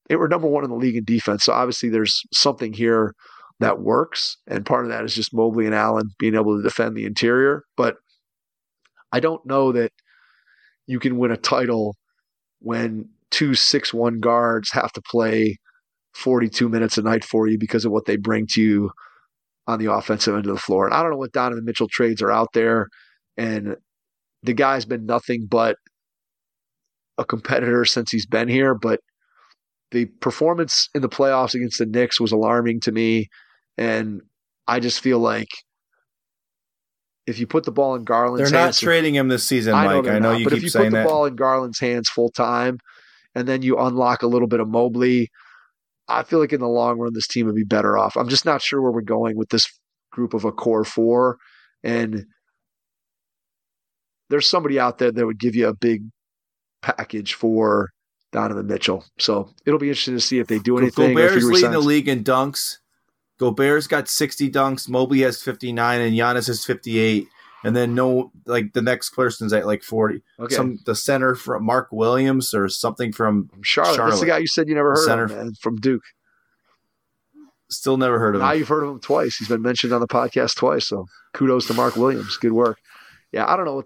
we're number one in the league in defense. So obviously there's something here that works. And part of that is just Mobley and Allen being able to defend the interior. But I don't know that you can win a title when 2 6'1" guards have to play 42 minutes a night for you because of what they bring to you on the offensive end of the floor. And I don't know what Donovan Mitchell trades are out there. And the guy's been nothing but a competitor since he's been here. But the performance in the playoffs against the Knicks was alarming to me. And I just feel like if you put the ball in Garland's hands. They're not trading him this season, Mike. I know you keep saying that. But if you put the ball in Garland's hands full time and then you unlock a little bit of Mobley, I feel like in the long run, this team would be better off. I'm just not sure where we're going with this group of a core four. And there's somebody out there that would give you a big package for Donovan Mitchell. So it'll be interesting to see if they do anything. Gobert's leading the league in dunks. Gobert's got 60 dunks. Mobley has 59, and Giannis has 58. And then the next person's at like 40. Okay. The center from Mark Williams or something from Charlotte. That's the guy you said you never heard of, man, from Duke. Still never heard of him. Now you've heard of him twice. He's been mentioned on the podcast twice. So kudos to Mark Williams. Good work. Yeah, I don't know what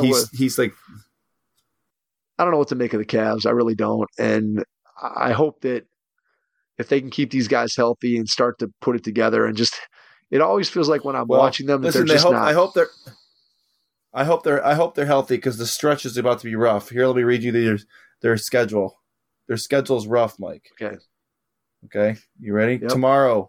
to make of the Cavs. I really don't. And I hope that if they can keep these guys healthy and start to put it together and just, it always feels like when I'm watching them that they're just not. I hope they're healthy because the stretch is about to be rough. Here, let me read you their schedule. Their schedule's rough, Mike. Okay. You ready? Yep. Tomorrow,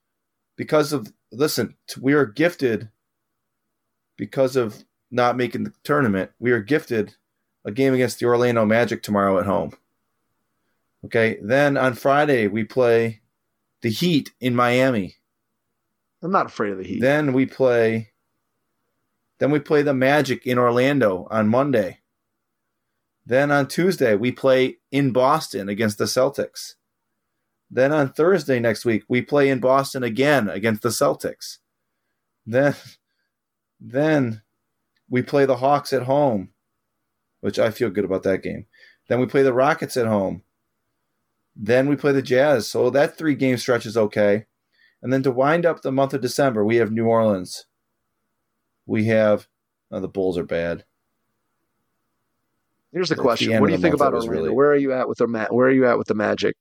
we are gifted because of not making the tournament. We are gifted a game against the Orlando Magic tomorrow at home. Okay. Then on Friday, we play the Heat in Miami. I'm not afraid of the Heat. Then we play the Magic in Orlando on Monday. Then on Tuesday, we play in Boston against the Celtics. Then on Thursday next week, we play in Boston again against the Celtics. Then we play the Hawks at home, which I feel good about that game. Then we play the Rockets at home. Then we play the Jazz. So that 3-game stretch is okay. And then to wind up the month of December, we have New Orleans. We have the Bulls are bad. Here's the question: what do you think about Orlando? Where are you at with the Magic?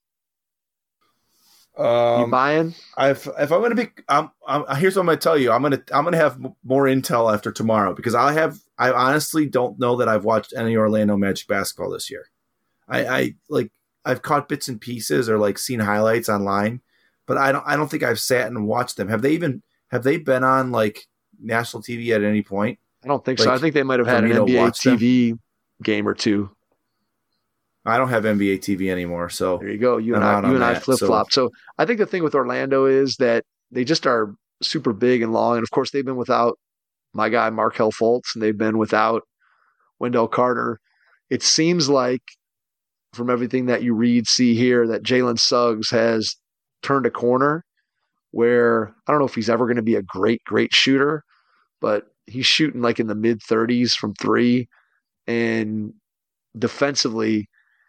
You buying? If I'm going to be, here's what I'm going to tell you. I'm going to have more intel after tomorrow because I honestly don't know that I've watched any Orlando Magic basketball this year. I've caught bits and pieces or like seen highlights online, but I don't think I've sat and watched them. Have they been on like national TV at any point? I don't think so. I think they might have had an NBA TV game or two. I don't have NBA TV anymore, so there you go. You and I flip flop. So I think the thing with Orlando is that they just are super big and long, and of course they've been without my guy Markelle Fultz, and they've been without Wendell Carter. It seems like from everything that you read, see, hear, that Jalen Suggs has turned a corner where I don't know if he's ever going to be a great shooter, but he's shooting like in the mid-30s from 3, and defensively,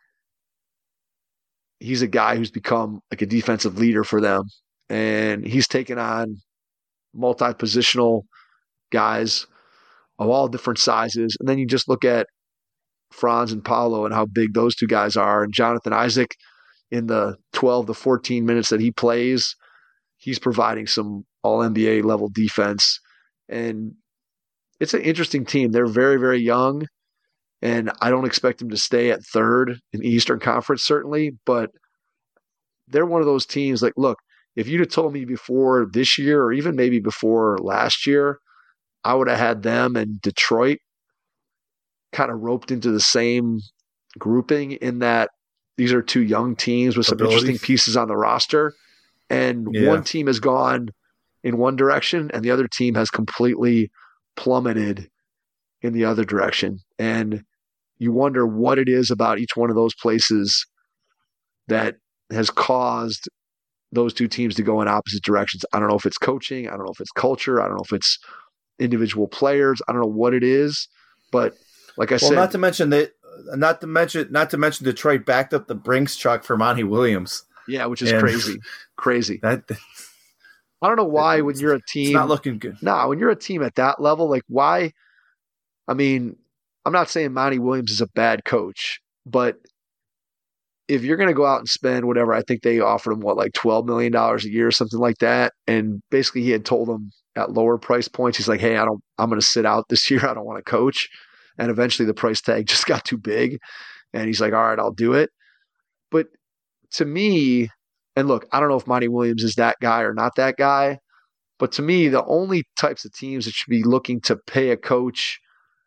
he's a guy who's become like a defensive leader for them, and he's taken on multi-positional guys of all different sizes. And then you just look at Franz and Paolo and how big those two guys are, and Jonathan Isaac in the 12 to 14 minutes that he plays, he's providing some all-NBA level defense. And it's an interesting team. They're very, very young, and I don't expect them to stay at third in the Eastern Conference, certainly, but they're one of those teams like, look, if you'd have told me before this year or even maybe before last year, I would have had them and Detroit kind of roped into the same grouping in that these are two young teams with some interesting pieces on the roster. And one team has gone in one direction and the other team has completely plummeted in the other direction. And you wonder what it is about each one of those places that has caused those two teams to go in opposite directions. I don't know if it's coaching. I don't know if it's culture. I don't know if it's individual players. I don't know what it is. But like I said, not to mention that not to mention Detroit backed up the Brinks truck for Monty Williams. Yeah, which is crazy. That I don't know why when you're a team, it's not looking good. No, when you're a team at that level, like why? I mean, I'm not saying Monty Williams is a bad coach, but if you're going to go out and spend whatever, I think they offered him like $12 million a year or something like that. And basically he had told them at lower price points, he's like, hey, I'm going to sit out this year. I don't want to coach. And eventually the price tag just got too big. And he's like, all right, I'll do it. But to me, and look, I don't know if Monty Williams is that guy or not that guy, but to me, the only types of teams that should be looking to pay a coach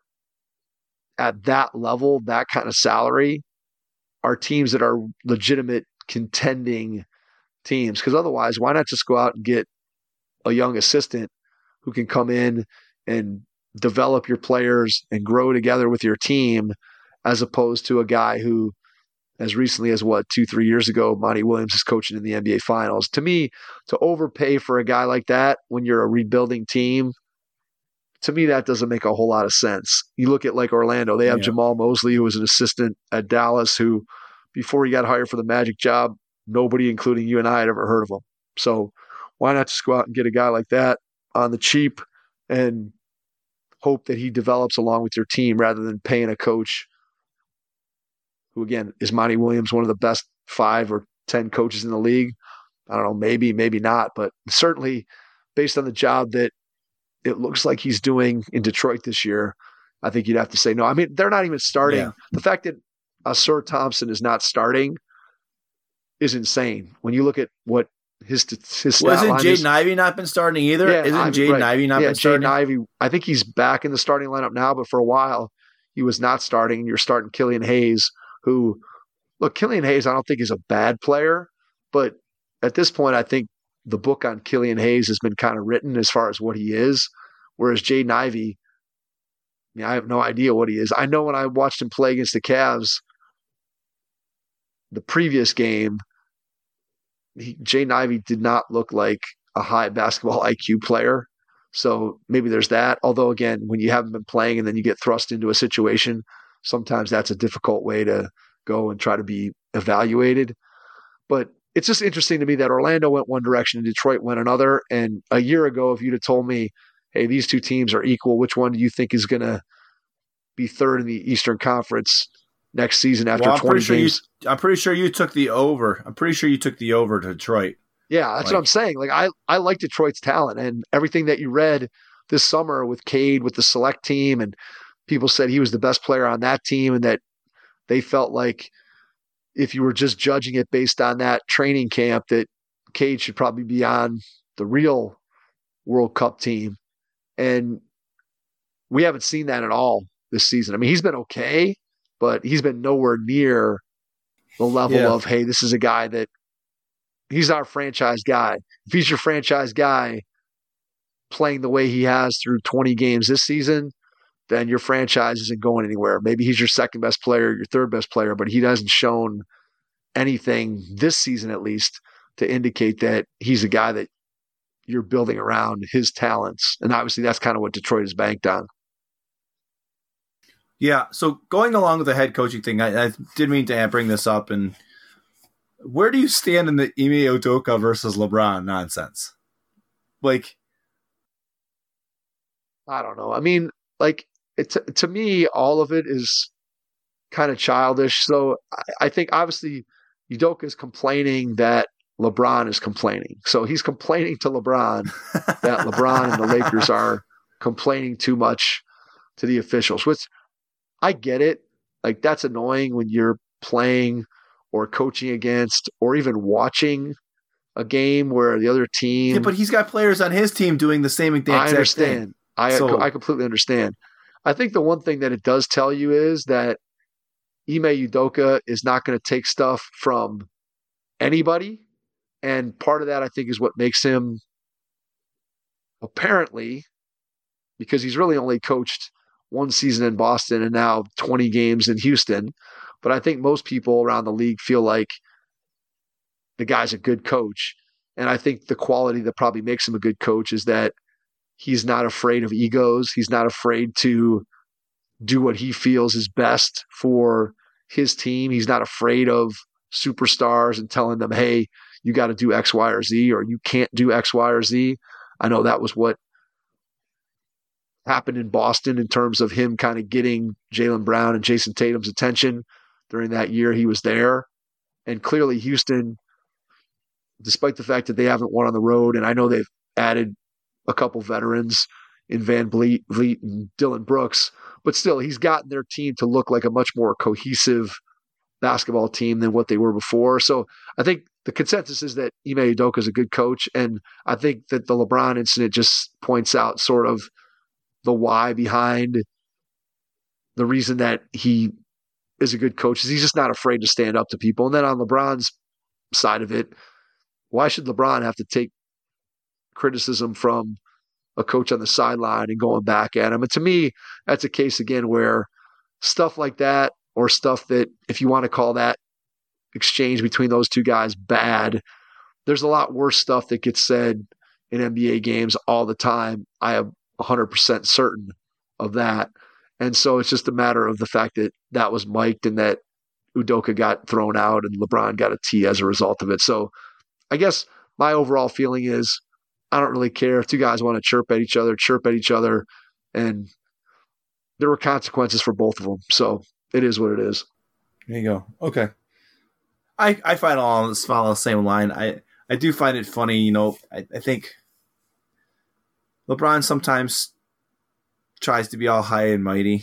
at that level, that kind of salary, are teams that are legitimate contending teams. Because otherwise, why not just go out and get a young assistant who can come in and develop your players and grow together with your team, as opposed to a guy who, as recently as 2-3 years ago, Monty Williams is coaching in the NBA Finals. To me, to overpay for a guy like that when you're a rebuilding team, to me, that doesn't make a whole lot of sense. You look at like Orlando, they have Jamal Mosley, who was an assistant at Dallas, who before he got hired for the Magic job, nobody, including you and I, had ever heard of him. So why not just go out and get a guy like that on the cheap and hope that he develops along with your team rather than paying a coach who, again, is Monty Williams one of the best 5 or 10 coaches in the league? I don't know, maybe not, but certainly based on the job that it looks like he's doing in Detroit this year, I think you'd have to say no. I mean, they're not even starting. Yeah. The fact that Sir Thompson is not starting is insane. When you look at what his stat line isn't Jaden Ivey not been starting either? Yeah, isn't Jaden Ivey not been starting? Jaden Ivey, I think he's back in the starting lineup now, but for a while he was not starting. You're starting Killian Hayes, who, look, Killian Hayes I don't think is a bad player, but at this point I think the book on Killian Hayes has been kind of written as far as what he is, whereas Jaden Ivey, I mean, I have no idea what he is. I know when I watched him play against the Cavs the previous game, Jaden Ivey did not look like a high basketball IQ player. So maybe there's that. Although, again, when you haven't been playing and then you get thrust into a situation, sometimes that's a difficult way to go and try to be evaluated. But it's just interesting to me that Orlando went one direction and Detroit went another. And a year ago, if you'd have told me, hey, these two teams are equal, which one do you think is going to be third in the Eastern Conference next season after 20 games? I'm pretty sure you took the over. I'm pretty sure you took the over to Detroit. Yeah, that's what I'm saying. Like I like Detroit's talent, and everything that you read this summer with Cade, with the select team, and people said he was the best player on that team, and that they felt like if you were just judging it based on that training camp, that Cade should probably be on the real World Cup team. And we haven't seen that at all this season. I mean, he's been okay, but he's been nowhere near the level of, hey, this is a guy that he's our franchise guy. If he's your franchise guy playing the way he has through 20 games this season, then your franchise isn't going anywhere. Maybe he's your second best player, your third best player, but he hasn't shown anything this season, at least, to indicate that he's a guy that you're building around his talents. And obviously that's kind of what Detroit is banked on. Yeah. So going along with the head coaching thing, I did mean to bring this up. And where do you stand in the Ime Udoka versus LeBron nonsense? Like, I don't know. I mean, like, to me, all of it is kind of childish. So I think obviously Udoka is complaining that LeBron is complaining. So he's complaining to LeBron that LeBron and the Lakers are complaining too much to the officials, which I get it. Like, that's annoying when you're playing or coaching against or even watching a game where the other team. Yeah, but he's got players on his team doing the same exact I understand. thing. I completely understand. I think the one thing that it does tell you is that Ime Udoka is not going to take stuff from anybody. And part of that, I think, is what makes him, apparently, because he's really only coached one season in Boston and now 20 games in Houston. But I think most people around the league feel like the guy's a good coach. And I think the quality that probably makes him a good coach is that he's not afraid of egos. He's not afraid to do what he feels is best for his team. He's not afraid of superstars and telling them, hey, you got to do X, Y, or Z, or you can't do X, Y, or Z. I know that was what happened in Boston in terms of him kind of getting Jaylen Brown and Jason Tatum's attention during that year he was there. And clearly Houston, despite the fact that they haven't won on the road, and I know they've added a couple veterans in Van Vliet and Dylan Brooks, but still he's gotten their team to look like a much more cohesive basketball team than what they were before. So I think the consensus is that Ime Udoka is a good coach, and I think that the LeBron incident just points out sort of the why behind the reason that he is a good coach is he's just not afraid to stand up to people. And then on LeBron's side of it, why should LeBron have to take criticism from a coach on the sideline and going back at him? And to me, that's a case again where stuff like that, or stuff that, if you want to call that exchange between those two guys bad, there's a lot worse stuff that gets said in NBA games all the time. I am 100% certain of that. And so it's just a matter of the fact that that was mic'd and that Udoka got thrown out and LeBron got a T as a result of it. So I guess my overall feeling is I don't really care if two guys want to chirp at each other, and there were consequences for both of them. So it is what it is. There you go. Okay. I find all this follow the same line. I do find it funny, I think LeBron sometimes tries to be all high and mighty,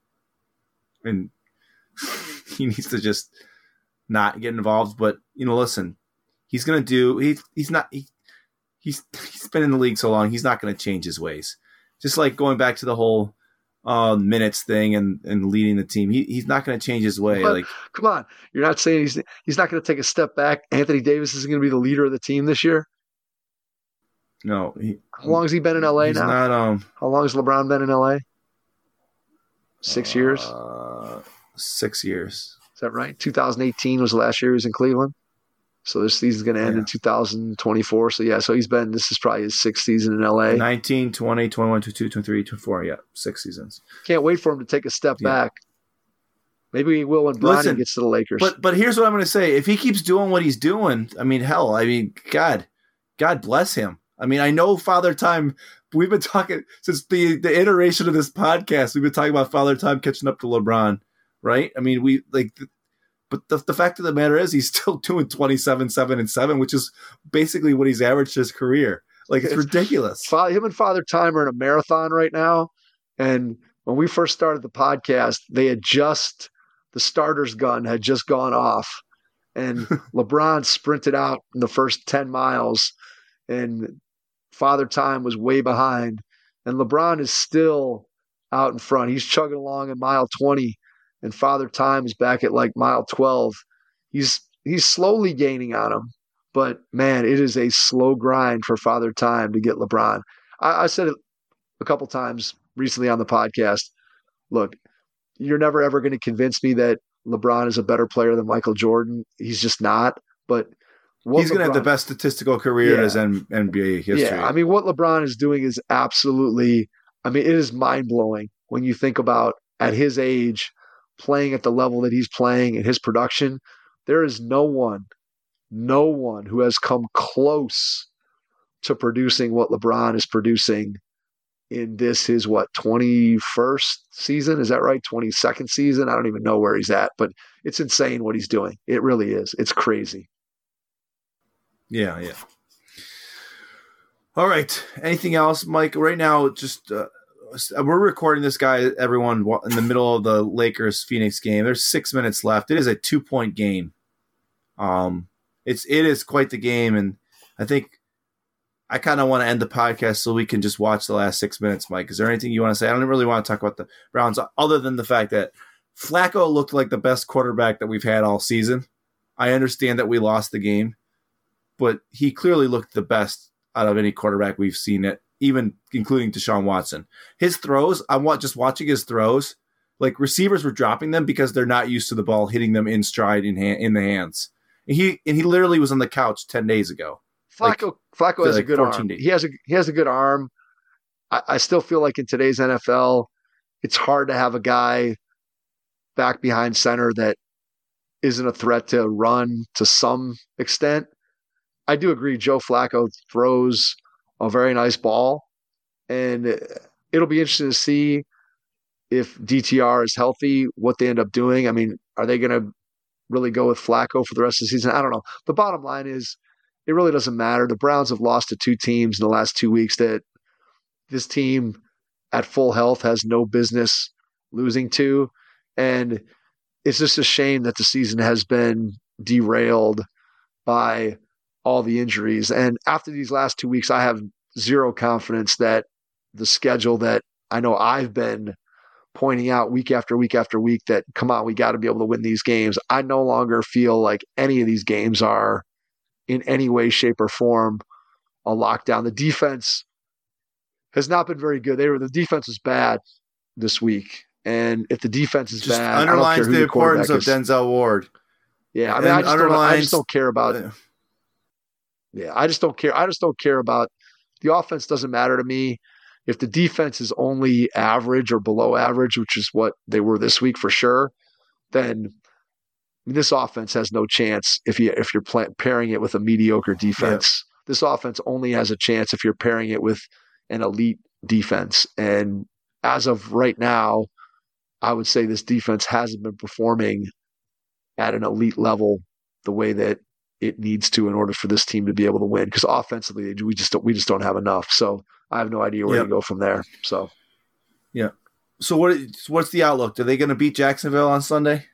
and he needs to just not get involved. But listen, he's gonna do. He's been in the league so long. He's not gonna change his ways. Just like going back to the whole minutes thing and leading the team, he's not gonna change his way. But, come on, you're not saying he's not gonna take a step back. Anthony Davis is gonna be the leader of the team this year. No. How long has he been in LA now? Not, how long has LeBron been in LA? 6 years? 6 years. Is that right? 2018 was the last year he was in Cleveland. So this season's going to end in 2024. So this is probably his sixth season in LA. 19, 20, 21, 22, 23, 24. Yeah, 6 seasons. Can't wait for him to take a step back. Maybe he will when Bronny gets to the Lakers. But here's what I'm going to say. If he keeps doing what he's doing, God bless him. I know Father Time, we've been talking since the iteration of this podcast, we've been talking about Father Time catching up to LeBron, right? But the fact of the matter is he's still doing 27, 7, and 7, which is basically what he's averaged his career. It's ridiculous. Him and Father Time are in a marathon right now. And when we first started the podcast, the starter's gun had just gone off. And LeBron sprinted out in the first 10 miles. And Father Time was way behind, and LeBron is still out in front. He's chugging along at mile 20, and Father Time is back at mile 12. He's slowly gaining on him, but man, it is a slow grind for Father Time to get LeBron. I said it a couple times recently on the podcast. Look, you're never ever going to convince me that LeBron is a better player than Michael Jordan. He's just not. But he's going to have the best statistical career in his NBA history. Yeah, what LeBron is doing is absolutely, it is mind-blowing when you think about at his age, playing at the level that he's playing and his production. There is no one who has come close to producing what LeBron is producing in his 21st season? Is that right? 22nd season? I don't even know where he's at, but it's insane what he's doing. It really is. It's crazy. Yeah. All right. Anything else, Mike? Right now, just we're recording this guy, everyone, in the middle of the Lakers-Phoenix game. There's 6 minutes left. It is a 2-point game. It is quite the game, and I think I kind of want to end the podcast so we can just watch the last 6 minutes, Mike. Is there anything you want to say? I don't really want to talk about the Browns other than the fact that Flacco looked like the best quarterback that we've had all season. I understand that we lost the game, but he clearly looked the best out of any quarterback we've seen, it, even including Deshaun Watson. His throws, just watching his throws, receivers were dropping them because they're not used to the ball hitting them in stride in the hands. And he literally was on the couch 10 days ago. Flacco has a good arm. He has a good arm. I still feel like in today's NFL, it's hard to have a guy back behind center that isn't a threat to run to some extent. I do agree Joe Flacco throws a very nice ball, and it'll be interesting to see if DTR is healthy, what they end up doing. I mean, are they going to really go with Flacco for the rest of the season? I don't know. The bottom line is it really doesn't matter. The Browns have lost to 2 teams in the last 2 weeks that this team at full health has no business losing to. And it's just a shame that the season has been derailed by all the injuries. And after these last 2 weeks, I have zero confidence that the schedule that I know I've been pointing out week after week after week that, come on, we got to be able to win these games. I no longer feel like any of these games are in any way, shape, or form a lockdown. The defense has not been very good. The defense was bad this week. And if the defense is just bad, underlines the importance of Denzel Ward. Yeah, I mean, I just don't care about. Yeah, I just don't care. I just don't care about the offense. Doesn't matter to me. If the defense is only average or below average, which is what they were this week for sure, then this offense has no chance if you're pairing it with a mediocre defense. Yeah. This offense only has a chance if you're pairing it with an elite defense. And as of right now, I would say this defense hasn't been performing at an elite level the way that it needs to in order for this team to be able to win. Because offensively, we just don't have enough. So I have no idea where to go from there. So, yeah. So what's the outlook? Are they going to beat Jacksonville on Sunday?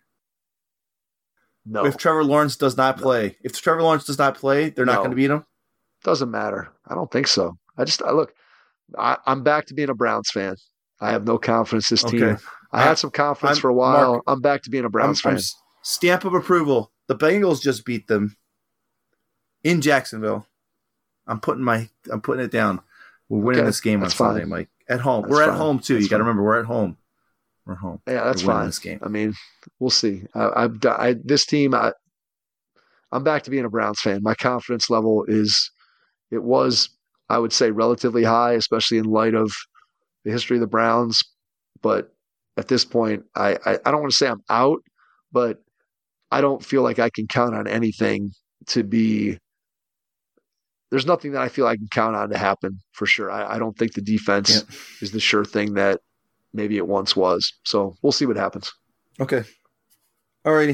No. If Trevor Lawrence does not play, they're not going to beat him. Doesn't matter. I don't think so. I'm back to being a Browns fan. I have no confidence this team. I had some confidence for a while. Mark, I'm back to being a Browns fan. Stamp of approval. The Bengals just beat them in Jacksonville. I'm putting it down. We're winning this game on Sunday, Mike. At home. We're at home too. You got to remember, we're at home. We're home. Yeah, that's fine. This game. I mean, we'll see. This team. I'm back to being a Browns fan. My confidence level was, I would say, relatively high, especially in light of the history of the Browns. But at this point, I don't want to say I'm out, but I don't feel like I can count on anything to be. There's nothing that I feel I can count on to happen for sure. I don't think the defense is the sure thing that maybe it once was. So we'll see what happens. Okay. All righty.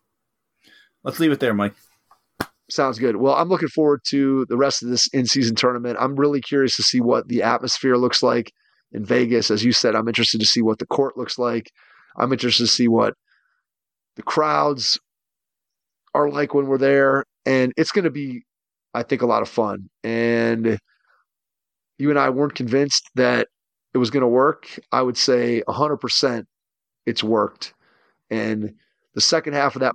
Let's leave it there, Mike. Sounds good. Well, I'm looking forward to the rest of this in-season tournament. I'm really curious to see what the atmosphere looks like in Vegas. As you said, I'm interested to see what the court looks like. I'm interested to see what the crowds are like when we're there. And it's going to be, I think, a lot of fun. And you and I weren't convinced that it was going to work. I would say 100% it's worked. And the second half of that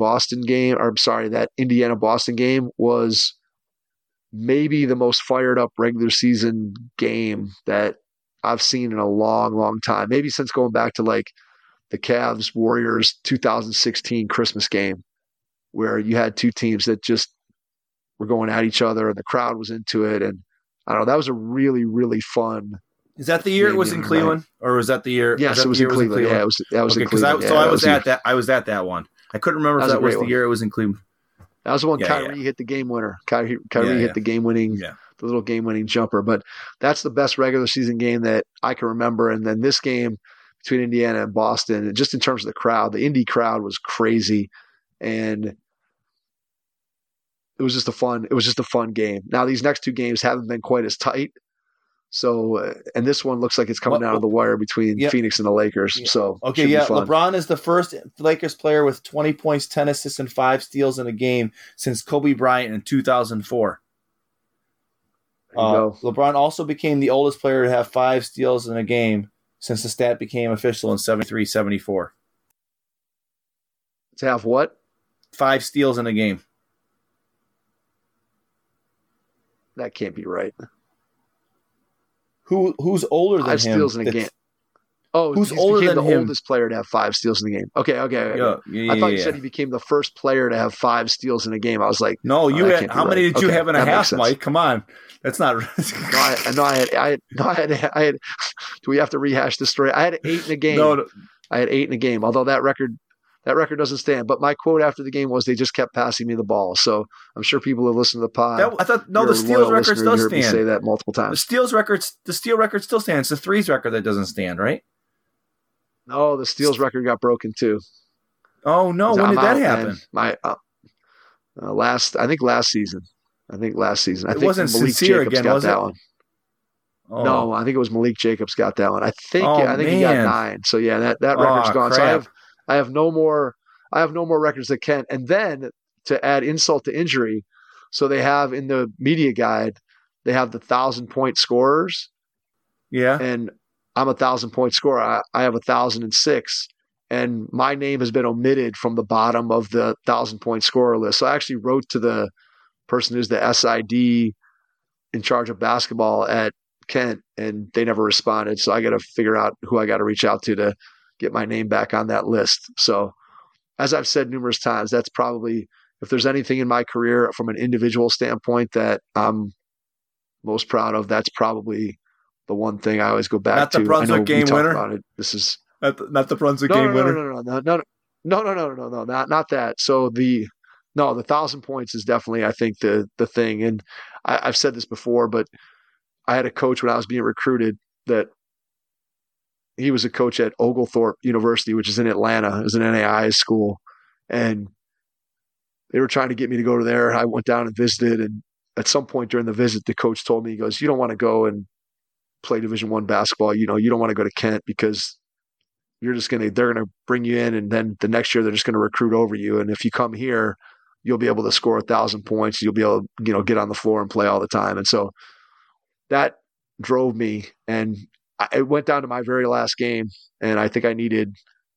that Indiana-Boston game was maybe the most fired up regular season game that I've seen in a long, long time. Maybe since going back to like the Cavs-Warriors 2016 Christmas game, where you had two teams that just were going at each other and the crowd was into it. And I don't know, that was a really, really fun. Is that the year it was in Cleveland, or was that the year? Yes, it was in Cleveland. Yeah, that was in Cleveland. I was at that one. I couldn't remember if that was the year it was in Cleveland. That was the one Kyrie hit the game winner. Kyrie hit the game-winning, the little game-winning jumper. But that's the best regular season game that I can remember. And then this game between Indiana and Boston, just in terms of the crowd, the Indy crowd was crazy, and it was just a fun game. Now these next two games haven't been quite as tight. So, and this one looks like it's coming down to the wire between Phoenix and the Lakers. Yeah. So, LeBron is the first Lakers player with 20 points, 10 assists, and 5 steals in a game since Kobe Bryant in 2004. LeBron also became the oldest player to have 5 steals in a game since the stat became official in 73-74. To have what? 5 steals in a game. That can't be right. Who's older than him? Steals in a game. Oh, who's he's older became than the him? oldest player to have 5 steals in the game. Okay. I thought you said he became the first player to have 5 steals in a game. I was like, No, you that had can't be how many right. did you Okay, have in a that makes half, sense. Mike? Come on, that's not. I had. Do we have to rehash this story? I had 8 in a game. No, I had 8 in a game. Although that record doesn't stand. But my quote after the game was, "They just kept passing me the ball." So I'm sure people who listen to the pod. I thought you're the a steals loyal record listener, still you heard me stands. say that multiple The times. steal record still stands. The threes record that doesn't stand, right? No, the steals record got broken too. Oh no! When did that happen? My I think last season. I think It Malik wasn't sincere Jacobs again, got was that it? one. Oh. No, I think it was Malik Jacobs got that one. I think Oh, he got man. 9. So yeah, that record's gone. Crap. So I have no more records that Kent. And then to add insult to injury, so they have in the media guide, they have the 1,000-point scorers, Yeah. and I'm a 1,000-point scorer. I have 1,006, and my name has been omitted from the bottom of the 1,000-point scorer list. So I actually wrote to the person who's the SID in charge of basketball at Kent, and they never responded. So I got to figure out who I got to reach out to get my name back on that list. So as I've said numerous times, that's probably, if there's anything in my career from an individual standpoint that I'm most proud of, that's probably the one thing I always go back Not to. the Brunswick I know game we talked winner? about it. This is Not the Brunswick game winner. No, not that. So the 1,000 points is definitely, I think, the thing. And I've said this before, but I had a coach when I was being recruited that he was a coach at Oglethorpe University, which is in Atlanta. It was an NAIA school. And they were trying to get me to go to there. I went down and visited. And at some point during the visit, the coach told me, he goes, "You don't want to go and play Division I basketball. You don't want to go to Kent because they're going to bring you in. And then the next year, they're just going to recruit over you. And if you come here, you'll be able to score 1,000 points. You'll be able to, get on the floor and play all the time." And so that drove me, and it went down to my very last game, and I think I needed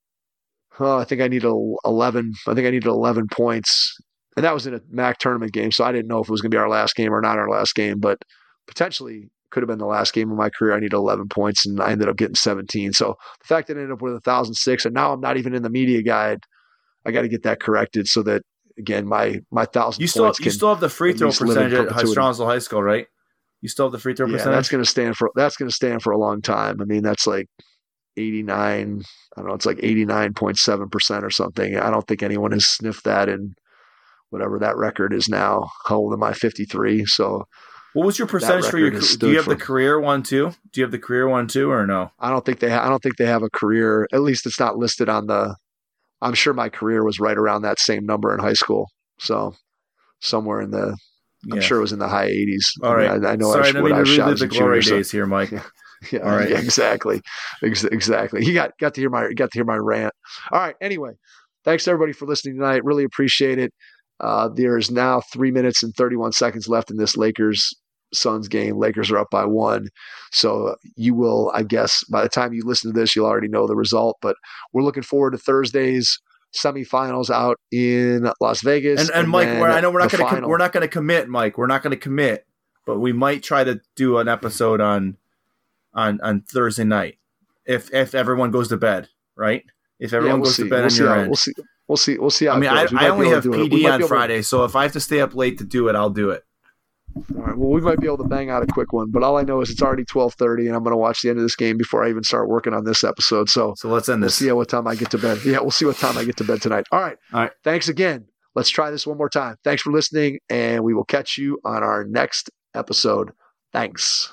11. I think I needed 11 points, and that was in a MAC tournament game. So I didn't know if it was going to be our last game or not our last game, but potentially could have been the last game of my career. I needed 11 points, and I ended up getting 17. So the fact that I ended up with 1,006, and now I'm not even in the media guide, I got to get that corrected so that, again, my 1,000 You points still have the free throw percentage at Strongsville High School, right? You still have the free throw percentage? That's going to stand for a long time. I mean, that's like 89. I don't know. It's like 89.7% or something. I don't think anyone has sniffed that in whatever that record is now. How old am I? 53. So what was your percentage for your? Do you have the career one too? Do you have the career one too, or no? I don't think they have a career. At least it's not listed on the. I'm sure my career was right around that same number in high school. So somewhere in the. I'm sure it was in the high 80s. All right. I know. Sorry, I shot as the a glory junior, days here, Mike. Yeah, all right. Yeah, exactly. You got to hear my rant. All right. Anyway, thanks everybody for listening tonight. Really appreciate it. There is now 3 minutes and 31 seconds left in this Lakers-Suns game. Lakers are up by 1. So you will, I guess, by the time you listen to this, you'll already know the result. But we're looking forward to Thursday's semifinals out in Las Vegas. And Mike, I know we're not going to commit, Mike. We're not going to commit, but we might try to do an episode on Thursday night if everyone goes to bed, right? If everyone goes to bed on your end, we'll see. How I mean, it goes. I only have PD on Friday, so if I have to stay up late to do it, I'll do it. All right. Well, we might be able to bang out a quick one, but all I know is it's already 12:30, and I'm going to watch the end of this game before I even start working on this episode. So let's end this. We'll see what time I get to bed. Yeah, we'll see what time I get to bed tonight. All right. Thanks again. Let's try this one more time. Thanks for listening, and we will catch you on our next episode. Thanks.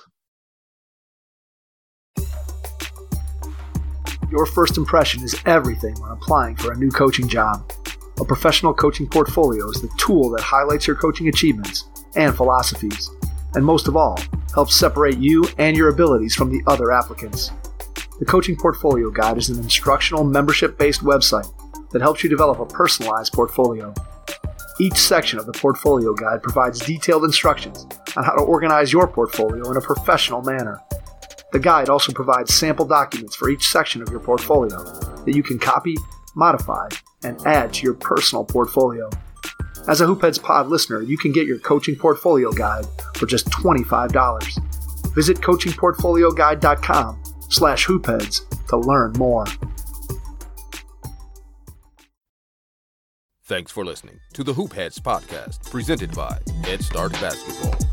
Your first impression is everything when applying for a new coaching job. A professional coaching portfolio is the tool that highlights your coaching achievements and philosophies, and most of all, helps separate you and your abilities from the other applicants. The Coaching Portfolio Guide is an instructional membership-based website that helps you develop a personalized portfolio. Each section of the Portfolio Guide provides detailed instructions on how to organize your portfolio in a professional manner. The guide also provides sample documents for each section of your portfolio that you can copy, modify, and add to your personal portfolio. As a Hoopheads Pod listener, you can get your Coaching Portfolio Guide for just $25. Visit coachingportfolioguide.com facebook.com/hoopheads to learn more. Thanks for listening to the Hoop Heads podcast, presented by Head Start Basketball.